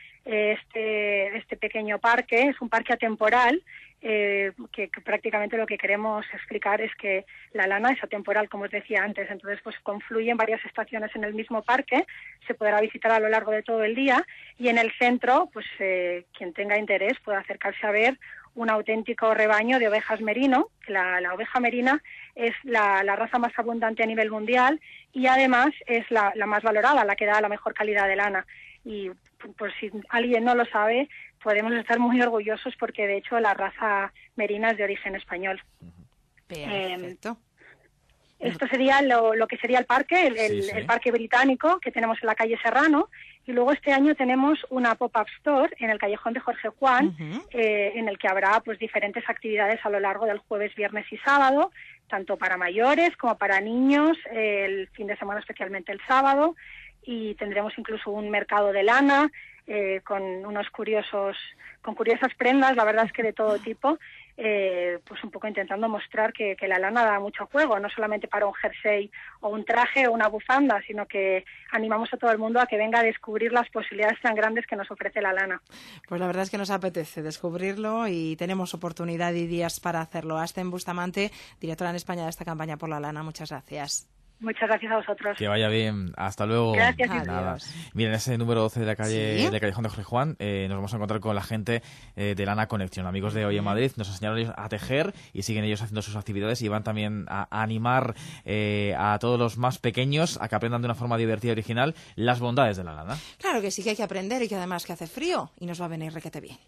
Este, este pequeño parque es un parque atemporal, eh, que, que prácticamente lo que queremos explicar es que la lana es atemporal, como os decía antes, entonces pues confluyen varias estaciones en el mismo parque, se podrá visitar a lo largo de todo el día, y en el centro, pues eh, quien tenga interés puede acercarse a ver un auténtico rebaño de ovejas merino. La, la oveja merina es la, la raza más abundante a nivel mundial, y además es la, la más valorada, la que da la mejor calidad de lana. Y por si alguien no lo sabe, podemos estar muy orgullosos porque de hecho la raza merina es de origen español. Perfecto. Eh, esto sería lo, lo que sería el parque, el, el, sí, sí. el parque británico que tenemos en la calle Serrano, y luego este año tenemos una pop-up store en el callejón de Jorge Juan, uh-huh. eh, en el que habrá pues diferentes actividades a lo largo del jueves, viernes y sábado, tanto para mayores como para niños, eh, el fin de semana especialmente el sábado. Y tendremos incluso un mercado de lana eh, con unos curiosos, con curiosas prendas, la verdad es que de todo tipo, eh, pues un poco intentando mostrar que, que la lana da mucho juego, no solamente para un jersey o un traje o una bufanda, sino que animamos a todo el mundo a que venga a descubrir las posibilidades tan grandes que nos ofrece la lana. Pues la verdad es que nos apetece descubrirlo y tenemos oportunidad y días para hacerlo. Asten Bustamante, directora en España de esta campaña por la lana, muchas gracias. Muchas gracias a vosotros. Que vaya bien. Hasta luego. Gracias. Nada. Miren, ese número doce de la calle ¿Sí? de Callejón de Jorge Juan, eh, nos vamos a encontrar con la gente eh, de Lana Connection, amigos de Hoy en Madrid. Nos enseñaron ellos a tejer y siguen ellos haciendo sus actividades, y van también a, a animar eh, a todos los más pequeños a que aprendan de una forma divertida y original las bondades de la lana. Claro que sí, que hay que aprender, y que además que hace frío y nos va a venir requete bien.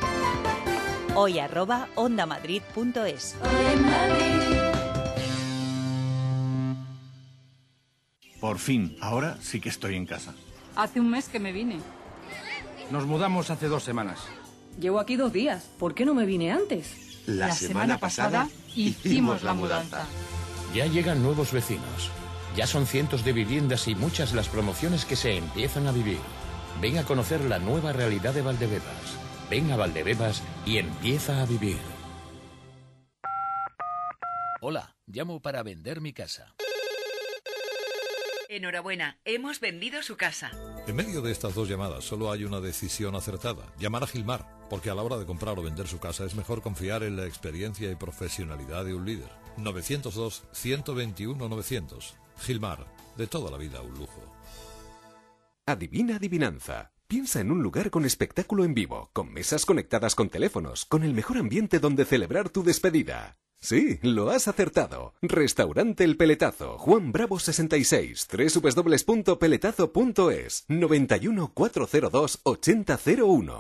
Hoy arroba ondamadrid punto es. Por fin, ahora sí que estoy en casa. Hace un mes que me vine. Nos mudamos hace dos semanas. Llevo aquí dos días. ¿Por qué no me vine antes? La, la semana, semana pasada, pasada hicimos la mudanza. Ya llegan nuevos vecinos. Ya son cientos de viviendas y muchas las promociones que se empiezan a vivir. Ven a conocer la nueva realidad de Valdebebas. Ven a Valdebebas y empieza a vivir. Hola, llamo para vender mi casa. Enhorabuena, hemos vendido su casa. En medio de estas dos llamadas solo hay una decisión acertada: llamar a Gilmar, porque a la hora de comprar o vender su casa es mejor confiar en la experiencia y profesionalidad de un líder. novecientos dos, ciento veintiuno, novecientos. Gilmar, de toda la vida un lujo. Adivina adivinanza. Piensa en un lugar con espectáculo en vivo, con mesas conectadas con teléfonos, con el mejor ambiente donde celebrar tu despedida. Sí, lo has acertado. Restaurante El Peletazo, Juan Bravo sesenta y seis, doble u doble u doble u punto peletazo punto es, noventa y uno, cuatrocientos dos, ochenta cero uno.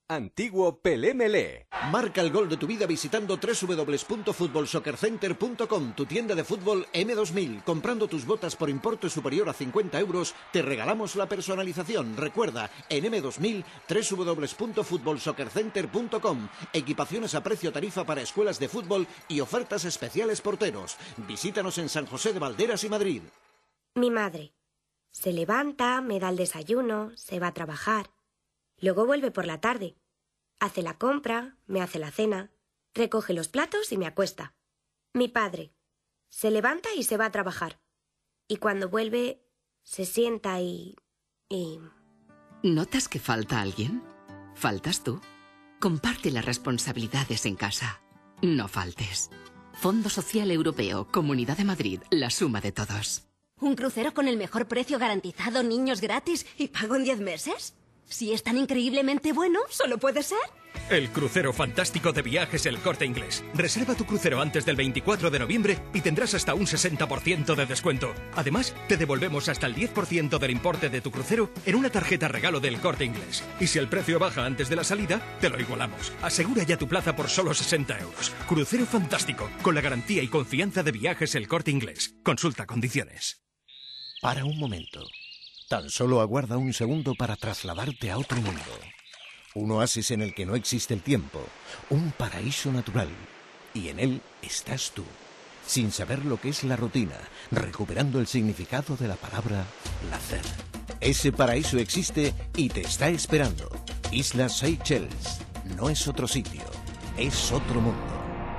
Antiguo Pelé Melé. Marca el gol de tu vida visitando doble u doble u doble u punto fútbol soccer center punto com, tu tienda de fútbol eme dos mil. Comprando tus botas por importe superior a cincuenta euros, te regalamos la personalización. Recuerda, en eme dos mil, doble u doble u doble u punto fútbol soccer center punto com. Equipaciones a precio tarifa para escuelas de fútbol y ofertas especiales porteros. Visítanos en San José de Valderas y Madrid. Mi madre. Se levanta, me da el desayuno, se va a trabajar. Luego vuelve por la tarde. Hace la compra, me hace la cena, recoge los platos y me acuesta. Mi padre. Se levanta y se va a trabajar. Y cuando vuelve, se sienta y... y... ¿Notas que falta alguien? ¿Faltas tú? Comparte las responsabilidades en casa. No faltes. Fondo Social Europeo, Comunidad de Madrid, la suma de todos. ¿Un crucero con el mejor precio garantizado, niños gratis y pago en diez meses? Si es tan increíblemente bueno, solo puede ser. El crucero fantástico de Viajes El Corte Inglés. Reserva tu crucero antes del veinticuatro de noviembre y tendrás hasta un sesenta por ciento de descuento. Además, te devolvemos hasta el diez por ciento del importe de tu crucero en una tarjeta regalo del Corte Inglés. Y si el precio baja antes de la salida, te lo igualamos. Asegura ya tu plaza por solo sesenta euros. Crucero fantástico, con la garantía y confianza de Viajes El Corte Inglés. Consulta condiciones. Para un momento. Tan solo aguarda un segundo para trasladarte a otro mundo. Un oasis en el que no existe el tiempo. Un paraíso natural. Y en él estás tú. Sin saber lo que es la rutina. Recuperando el significado de la palabra placer. Ese paraíso existe y te está esperando. Islas Seychelles. No es otro sitio. Es otro mundo.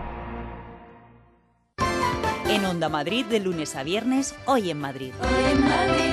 En Onda Madrid, de lunes a viernes, Hoy en Madrid. Hoy en Madrid.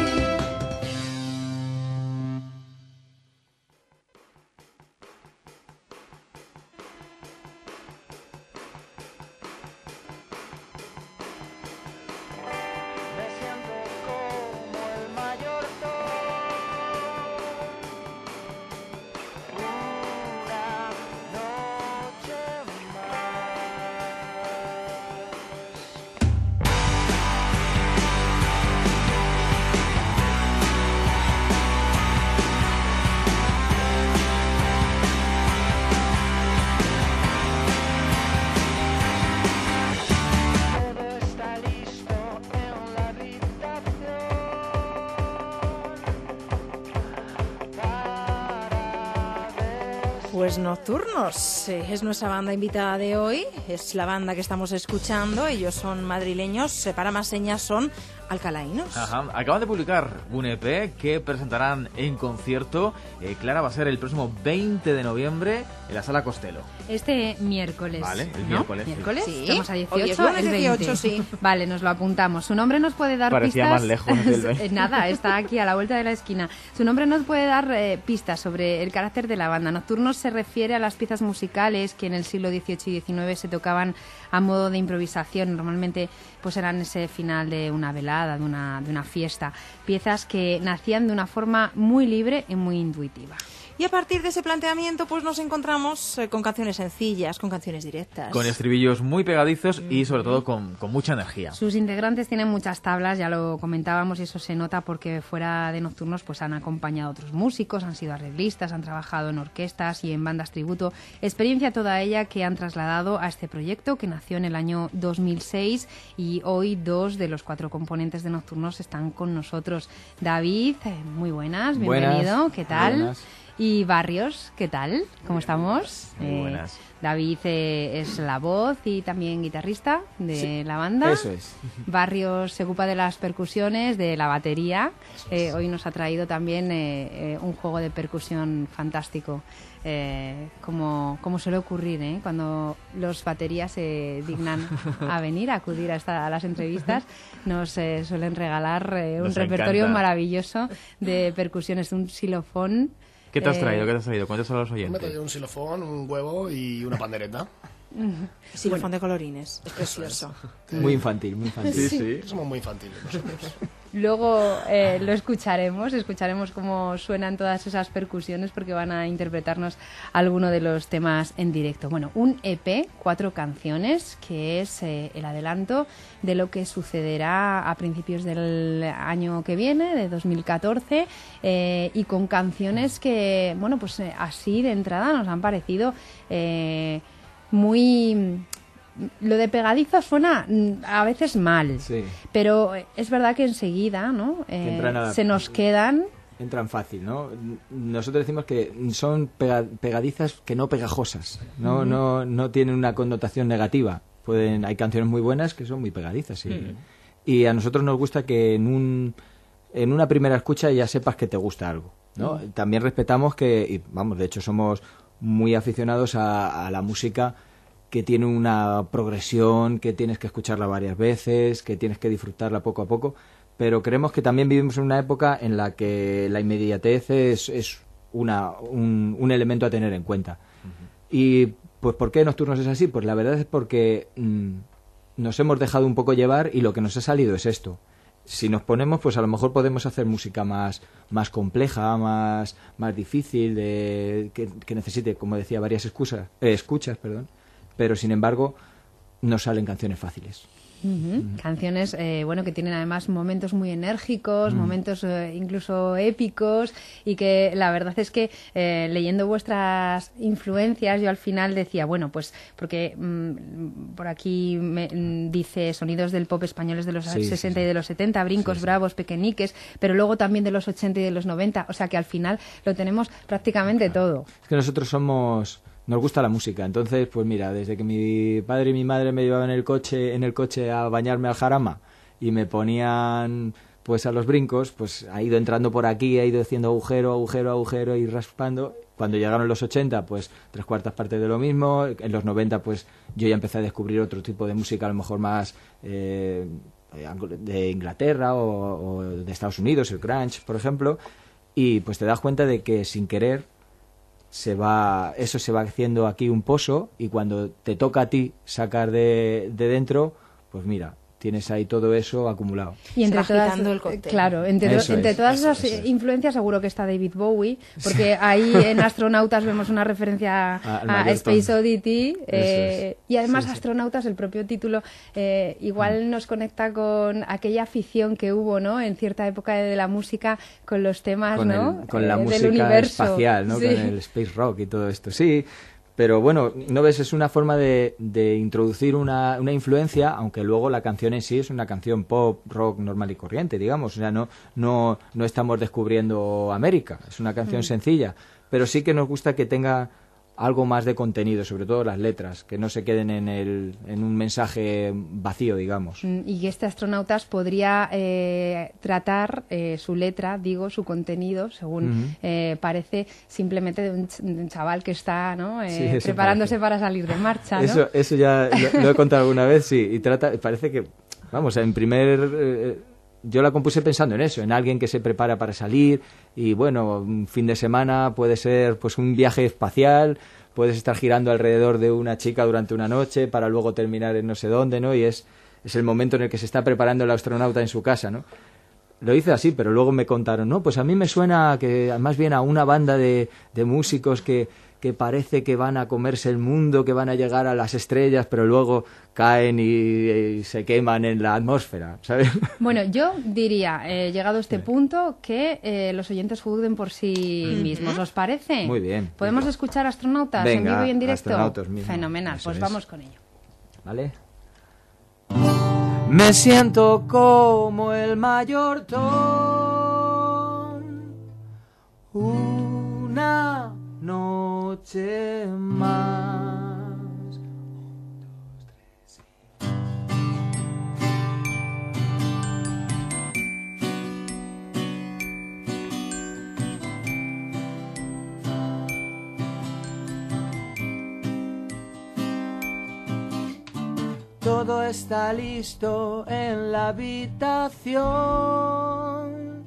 Pues Nocturnos, eh, es nuestra banda invitada de hoy, es la banda que estamos escuchando, ellos son madrileños, para más señas son alcalainos. Ajá. Acaban de publicar un E P que presentarán en concierto. Eh, Clara, va a ser el próximo veinte de noviembre en la Sala Costello. Este miércoles. Vale, el ¿no? miércoles. ¿Miércoles? Sí. Estamos a dieciocho, Hoy es lunes el veinte. dieciocho, sí. Vale, nos lo apuntamos. Su nombre nos puede dar Parecía pistas... más lejos del veinte. Nada, está aquí a la vuelta de la esquina. Su nombre nos puede dar eh, pistas sobre el carácter de la banda. Nocturnos se refiere a las piezas musicales que en el siglo dieciocho y diecinueve se tocaban a modo de improvisación. Normalmente pues eran ese final de una velada, de una, de una fiesta. Piezas que nacían de una forma muy libre y muy intuitiva. Y a partir de ese planteamiento pues nos encontramos eh, con canciones sencillas, con canciones directas. Con estribillos muy pegadizos y sobre todo con, con mucha energía. Sus integrantes tienen muchas tablas, ya lo comentábamos y eso se nota porque fuera de Nocturnos pues han acompañado a otros músicos, han sido arreglistas, han trabajado en orquestas y en bandas tributo. Experiencia toda ella que han trasladado a este proyecto que nació en el año dos mil seis y hoy dos de los cuatro componentes de Nocturnos están con nosotros. David, eh, muy buenas, bienvenido, buenas, ¿qué tal? Buenas. Y Barrios, ¿qué tal? ¿Cómo estamos? Muy Eh, buenas. David eh, es la voz y también guitarrista de Sí, la banda. eso es. Barrios se ocupa de las percusiones, de la batería. Eh, hoy nos ha traído también eh, eh, un juego de percusión fantástico. Eh, como, como suele ocurrir ¿eh? Cuando los baterías se dignan a venir, a acudir a, esta, a las entrevistas, nos eh, suelen regalar eh, un Nos repertorio encanta. maravilloso de percusiones, un xilofón. ¿Qué te has eh, traído? ¿Qué te has traído? Cuéntanos a los Me he oyentes. traído un xilofón, un huevo y una pandereta. Xilofón Bueno. de colorines, es precioso. Muy infantil, muy infantil. Sí, sí. Somos muy infantiles nosotros. Luego eh, lo escucharemos, escucharemos cómo suenan todas esas percusiones porque van a interpretarnos alguno de los temas en directo. Bueno, un E P, cuatro canciones, que es eh, el adelanto de lo que sucederá a principios del año que viene, de dos mil catorce, eh, y con canciones que, bueno, pues eh, así de entrada nos han parecido eh, muy... Lo de pegadizo suena mm, a veces mal, Sí. pero es verdad que enseguida, ¿no? Eh, Entran a- se nos quedan. Entran fácil, ¿no? Nosotros decimos que son pega- pegadizas que no pegajosas, no, Ujú. no, no tienen una connotación negativa. Pueden, hay canciones muy buenas que son muy pegadizas. Y, Ujú. y a nosotros nos gusta que en un en una primera escucha ya sepas que te gusta algo, ¿no? Ujú. También respetamos que, y vamos, de hecho somos muy aficionados a, a la música que tiene una progresión, que tienes que escucharla varias veces, que tienes que disfrutarla poco a poco, pero creemos que también vivimos en una época en la que la inmediatez es, es una, un, un elemento a tener en cuenta. Y pues ¿por qué Nocturnos es así? Pues la verdad es porque mm, nos hemos dejado un poco llevar y lo que nos ha salido es esto. Si nos ponemos, pues a lo mejor podemos hacer música más, más compleja, más, más difícil, de, que, que necesite, como decía, varias excusas, eh, escuchas, perdón. Pero sin embargo nos salen canciones fáciles. Ujú. Canciones, eh, bueno, que tienen además momentos muy enérgicos, Mm. momentos eh, incluso épicos, y que la verdad es que eh, leyendo vuestras influencias yo al final decía, bueno, pues porque mm, por aquí me, mm, dice sonidos del pop españoles de los Sí, sí, sesenta sí. y de los setenta, brincos, bravos, pequeñiques, pero luego también de los ochenta y de los noventa, o sea que al final lo tenemos prácticamente todo. Es que nosotros somos... Nos gusta la música, entonces, pues mira, desde que mi padre y mi madre me llevaban en el coche, en el coche a bañarme al jarama y me ponían pues a los brincos, pues ha ido entrando por aquí, ha ido haciendo agujero, agujero, agujero y raspando. Cuando llegaron los ochenta, pues tres cuartas partes de lo mismo. En los noventa, pues yo ya empecé a descubrir otro tipo de música, a lo mejor más eh, de Inglaterra o, o de Estados Unidos, el grunge, por ejemplo. Y pues te das cuenta de que sin querer se va, eso se va haciendo aquí un pozo, y cuando te toca a ti sacar de, de dentro, pues mira, tienes ahí todo eso acumulado. Y entre Se va todas, agitando el cóctel. claro, entre, Eso entre es, todas eso esas es, eso es. influencias seguro que está David Bowie, porque ahí en Astronautas vemos una referencia A- al a, mayor Space Tom. Oddity, eh, es. y además Sí, sí. Astronautas, el propio título, eh, igual nos conecta con aquella afición que hubo, ¿no? En cierta época de la música con los temas, con, ¿no? el- con Eh, la del música universo. espacial, ¿no? Sí. Con el space rock y todo esto. Sí, pero bueno, no ves, es una forma de, de introducir una, una influencia, aunque luego la canción en sí es una canción pop, rock normal y corriente, digamos. O sea, no, no, no estamos descubriendo América, es una canción Mm. sencilla, pero sí que nos gusta que tenga algo más de contenido, sobre todo las letras, que no se queden en, el, en un mensaje vacío, digamos. Mm, Y que este Astronautas podría eh, tratar eh, su letra, digo, su contenido, según Ujú. eh, parece, simplemente de un, ch- de un chaval que está, ¿no? Eh, Sí, eso preparándose para salir de marcha, ¿no? Eso, eso ya lo, lo he contado alguna vez, sí, y trata, parece que, vamos, en primer, eh, yo la compuse pensando en eso, en alguien que se prepara para salir, y bueno, un fin de semana puede ser pues un viaje espacial, puedes estar girando alrededor de una chica durante una noche para luego terminar en no sé dónde, ¿no? Y es, es el momento en el que se está preparando el astronauta en su casa, ¿no? Lo hice así, pero luego me contaron, no, pues a mí me suena que más bien a una banda de, de músicos que, que parece que van a comerse el mundo, que van a llegar a las estrellas, pero luego caen y, y se queman en la atmósfera, ¿sabes? Bueno, yo diría, eh, llegado a este punto, que eh, los oyentes juzguen por sí Ujú. mismos. ¿Os parece? Muy bien. ¿Podemos escuchar Astronautas Venga, en vivo y en directo? Astronautas mismo, Fenomenal, eso pues es. vamos con ello. ¿Vale? Me siento como el mayor Tom, una noche más. Todo está listo en la habitación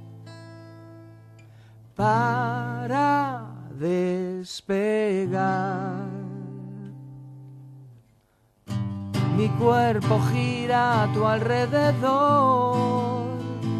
para despegar. mi cuerpo gira a tu alrededor,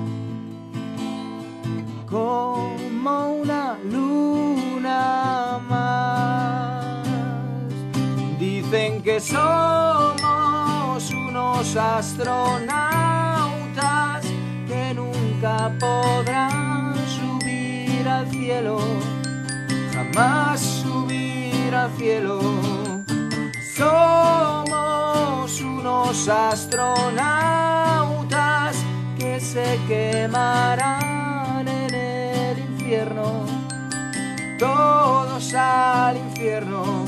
como una luna más. Dicen que somos unos astronautas que nunca podrán subir al cielo, jamás subir al cielo. Somos unos astronautas que se quemarán en el infierno, todos al infierno.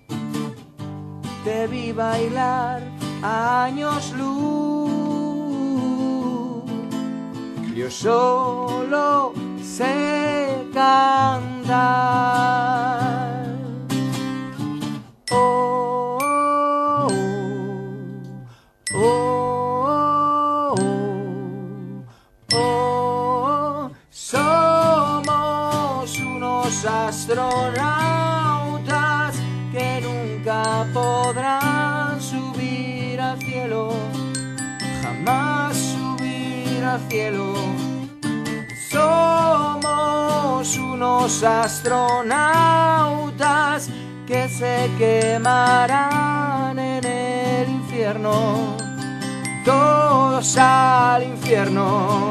Te vi bailar a años luz, yo solo sé cantar. Oh, oh, oh, oh, oh, somos unos astronautas que nunca podrán subir al cielo, jamás subir al cielo. Somos unos astronautas que se quemarán en el infierno, todos al infierno.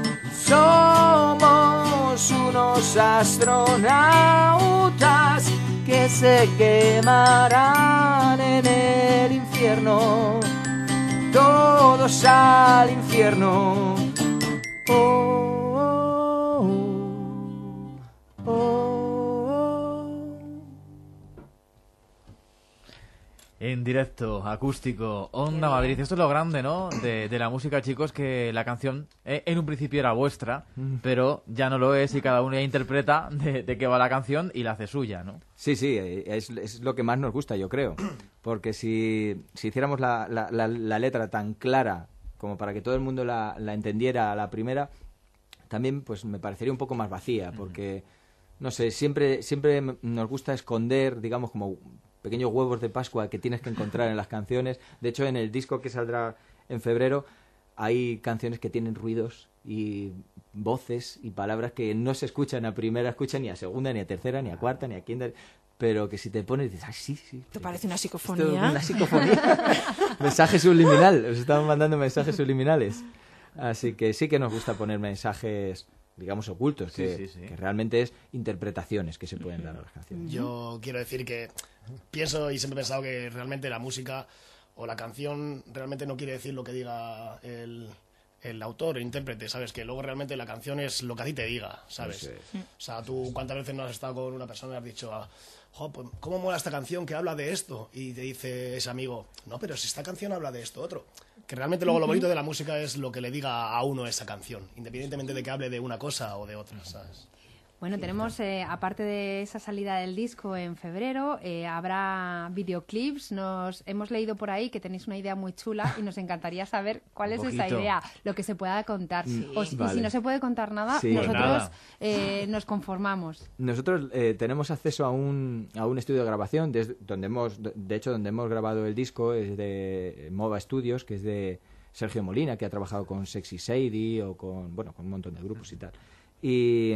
Somos unos astronautas que se quemarán en el infierno, todos al infierno. Oh, oh, oh. En directo, acústico, Onda Madrid. Esto es lo grande, ¿no? De, de la música, chicos, que la canción eh, en un principio era vuestra, mm. pero ya no lo es y cada uno ya interpreta de, de qué va la canción y la hace suya, ¿no? Sí, sí, es, es lo que más nos gusta, yo creo. Porque si, si hiciéramos la, la, la, la letra tan clara como para que todo el mundo la, la entendiera a la primera, también pues me parecería un poco más vacía, porque, no sé, siempre, siempre nos gusta esconder, digamos, como pequeños huevos de Pascua que tienes que encontrar en las canciones. De hecho, en el disco que saldrá en febrero hay canciones que tienen ruidos y voces y palabras que no se escuchan a primera escucha, ni a segunda, ni a tercera, ni a cuarta, ni a quinta, pero que si te pones dices, ay, sí, sí. ¿Te parece una psicofonía? Esto es una psicofonía. Mensaje subliminal, os estamos mandando mensajes subliminales. Así que sí que nos gusta poner mensajes, digamos, ocultos, que, sí, sí, sí. que realmente es interpretaciones que se pueden dar a las canciones. Yo quiero decir que pienso y siempre he pensado que realmente la música o la canción realmente no quiere decir lo que diga el, el autor o intérprete, ¿sabes? Que luego realmente la canción es lo que a ti te diga, ¿sabes? Sí, sí. O sea, tú cuántas veces no has estado con una persona y has dicho, oh, pues, ¿cómo mola esta canción que habla de esto? Y te dice ese amigo, no, pero si esta canción habla de esto otro. Que realmente luego lo bonito de la música es lo que le diga a uno esa canción, independientemente de que hable de una cosa o de otra, ¿sabes? Bueno, tenemos, eh, aparte de esa salida del disco en febrero, eh, habrá videoclips. Nos hemos leído por ahí que tenéis una idea muy chula y nos encantaría saber cuál es esa idea, lo que se pueda contar. Sí. O, vale. Y si no se puede contar nada, sí. nosotros nada. Eh, nos conformamos. Nosotros eh, tenemos acceso a un, a un estudio de grabación, desde, donde hemos, de hecho, donde hemos grabado el disco es de Mova Studios, que es de Sergio Molina, que ha trabajado con Sexy Sadie o con, bueno, con un montón de grupos y tal. Y...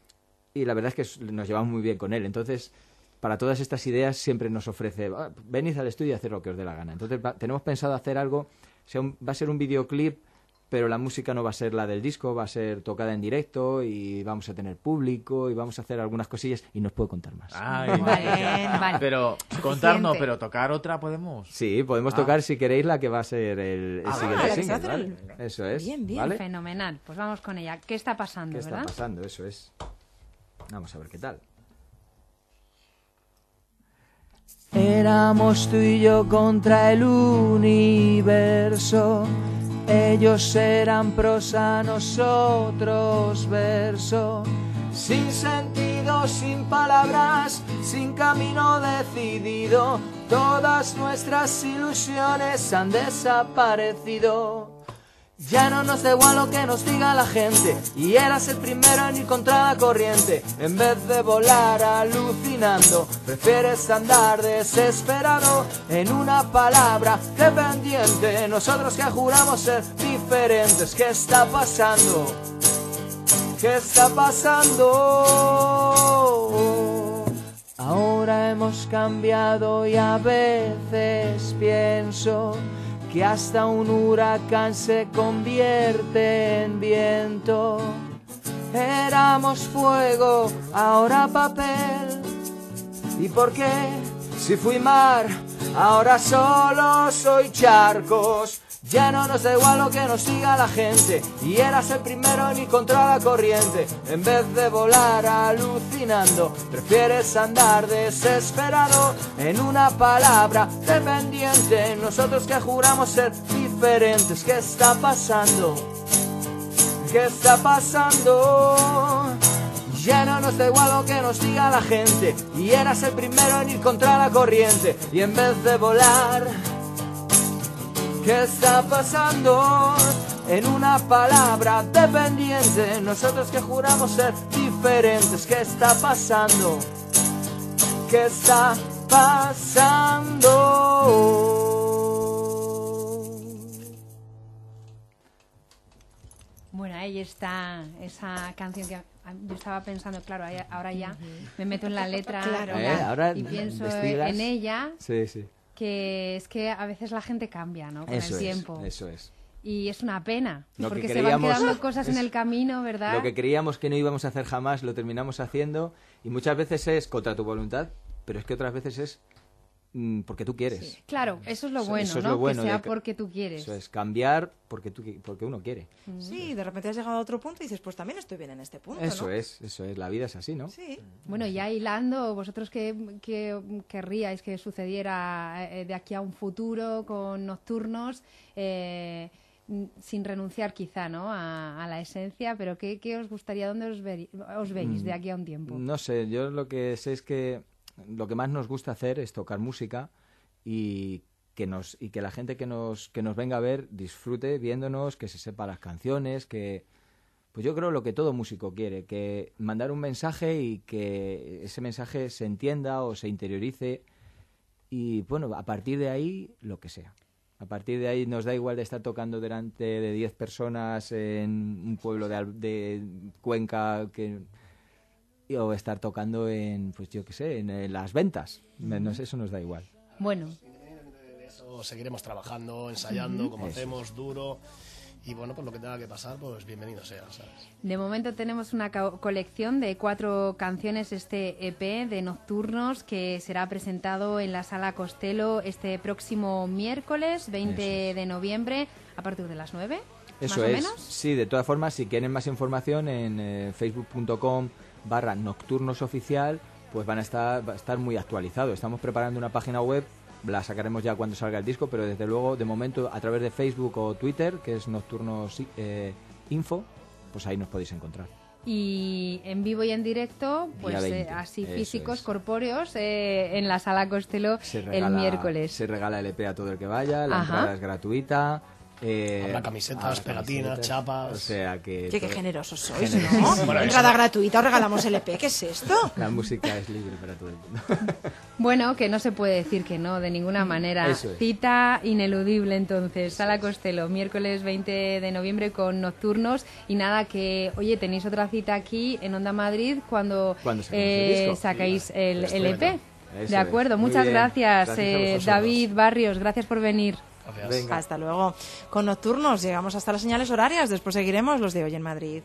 Y la verdad es que nos llevamos muy bien con él. Entonces, para todas estas ideas siempre nos ofrece, ah, venid al estudio y hacer lo que os dé la gana. Entonces, va, tenemos pensado hacer algo, sea un, va a ser un videoclip, pero la música no va a ser la del disco, va a ser tocada en directo y vamos a tener público y vamos a hacer algunas cosillas y no os puedo contar más. Ay, bien, vale. Pero contar no, pero tocar otra podemos. Sí, podemos ah. tocar si queréis la que va a ser el, el ah, siguiente vale, single, ¿vale? el... Eso es. Bien, bien. ¿vale? Fenomenal. Pues vamos con ella. ¿Qué está pasando, ¿Qué verdad? está pasando? Eso es. Vamos a ver qué tal. Éramos tú y yo contra el universo. Ellos eran prosa, nosotros verso. Sin sentido, sin palabras, sin camino decidido. Todas nuestras ilusiones han desaparecido. Ya no nos da igual lo que nos diga la gente, y eras el primero en ir contra la corriente. En vez de volar alucinando, prefieres andar desesperado. En una palabra, dependiente. Nosotros que juramos ser diferentes. ¿Qué está pasando? ¿Qué está pasando? Ahora hemos cambiado y a veces pienso que hasta un huracán se convierte en viento. Éramos fuego, ahora papel. ¿Y por qué? Si fui mar, ahora solo soy charcos. Ya no nos da igual lo que nos diga la gente, y eras el primero en ir contra la corriente. En vez de volar alucinando, prefieres andar desesperado. En una palabra, dependiente. Nosotros que juramos ser diferentes. ¿Qué está pasando? ¿Qué está pasando? Ya no nos da igual lo que nos diga la gente, y eras el primero en ir contra la corriente. Y en vez de volar, ¿qué está pasando? En una palabra, dependiente. Nosotros que juramos ser diferentes. ¿Qué está pasando? ¿Qué está pasando? Bueno, ahí está esa canción que yo estaba pensando, claro, ahora ya me meto en la letra Claro. y, Eh, ahora y pienso investigas. en ella, Sí, sí. que es que a veces la gente cambia, ¿no? Con Eso el es, tiempo. eso es. Y es una pena, Lo que porque se creíamos- van quedando cosas en es- el camino, ¿verdad? Lo que creíamos que no íbamos a hacer jamás lo terminamos haciendo, y muchas veces es contra tu voluntad, pero es que otras veces es mm, porque tú quieres. Claro, eso es lo Eso- bueno, eso es ¿no? lo bueno que sea de ca- porque tú quieres. Eso es cambiar porque tú qui- porque uno quiere. Sí, de repente has llegado a otro punto y dices, pues también estoy bien en este punto, Eso ¿no? es, eso es, la vida es así, ¿no? Sí. Bueno, ya hilando, vosotros que, que querríais que sucediera eh, de aquí a un futuro con Nocturnos, eh, n- sin renunciar quizá, ¿no? A, a la esencia, pero ¿qué, qué os gustaría, dónde os, veri- os veis Mm, de aquí a un tiempo? No sé, yo lo que sé es que lo que más nos gusta hacer es tocar música y que nos y que la gente que nos que nos venga a ver disfrute viéndonos, que se sepa las canciones, que pues yo creo lo que todo músico quiere, que mandar un mensaje y que ese mensaje se entienda o se interiorice, y bueno, a partir de ahí lo que sea. A partir de ahí nos da igual de estar tocando delante de diez personas en un pueblo de, Al- de Cuenca que o estar tocando en, pues yo qué sé, en, eh, las ventas. Me- no sé, eso nos da igual. Bueno, Eso seguiremos trabajando, ensayando, Ujú. como Eso. hacemos, duro. Y bueno, pues lo que tenga que pasar, pues bienvenido sea, ¿sabes? de momento tenemos una co- colección de cuatro canciones, este E P de Nocturnos, que será presentado en la Sala Costello este próximo miércoles, veinte de noviembre, a partir de las nueve, Eso más o es. menos. Sí, de todas formas, si quieren más información en eh, facebook punto com barra nocturnos oficial, pues van a estar, va a estar muy actualizado. Estamos preparando una página web, la sacaremos ya cuando salga el disco, pero desde luego, de momento, a través de Facebook o Twitter, que es Nocturnos eh, Info, pues ahí nos podéis encontrar. Y en vivo y en directo, pues Día eh, veinte, así eso físicos, es. corpóreos, eh, en la Sala Costello Se el regala- miércoles. Se regala el E P a todo el que vaya, la Ajá. entrada es gratuita. eh, Habrá camisetas, habrá pegatinas, camisetas, chapas. O sea que... Oye, qué todo- generosos sois, Generosos. ¿no? Bueno, Entrada eso- gratuita o regalamos el E P, ¿qué es esto? La música es libre para todo el mundo. Bueno, que no se puede decir que no, de ninguna manera. Eso es. Cita ineludible, entonces. Sala Costello, miércoles veinte de noviembre con Nocturnos. Y nada, que, oye, tenéis otra cita aquí en Onda Madrid cuando, Cuando saquemos el eh, disco. sacáis el, el E P. Eso De es. acuerdo, Muy muchas bien. gracias, Gracias a eh, vosotros. David Barrios, gracias por venir. Venga. Hasta luego. Con Nocturnos llegamos hasta las señales horarias, después seguiremos los de Hoy en Madrid.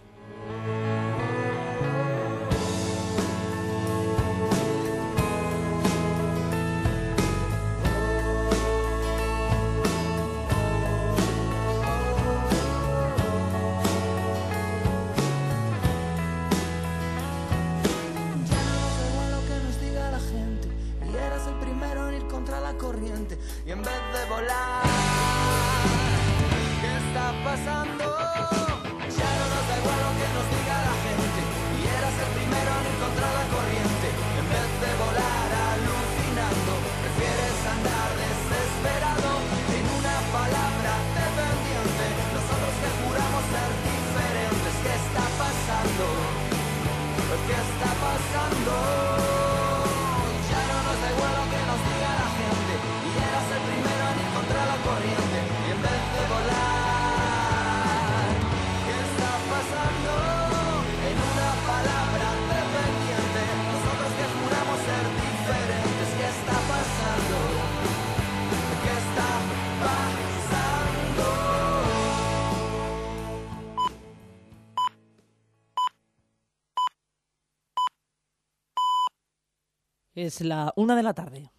Lo que nos diga la gente, y eras el primero en ir contra la corriente, y en vez de volar, ¿qué está pasando? Ya no nos da igual lo que nos diga la gente, y eras el primero en ir contra la corriente, en vez de volar alucinando, prefieres andar desesperado, en una palabra dependiente. Nosotros que Es la una de la tarde.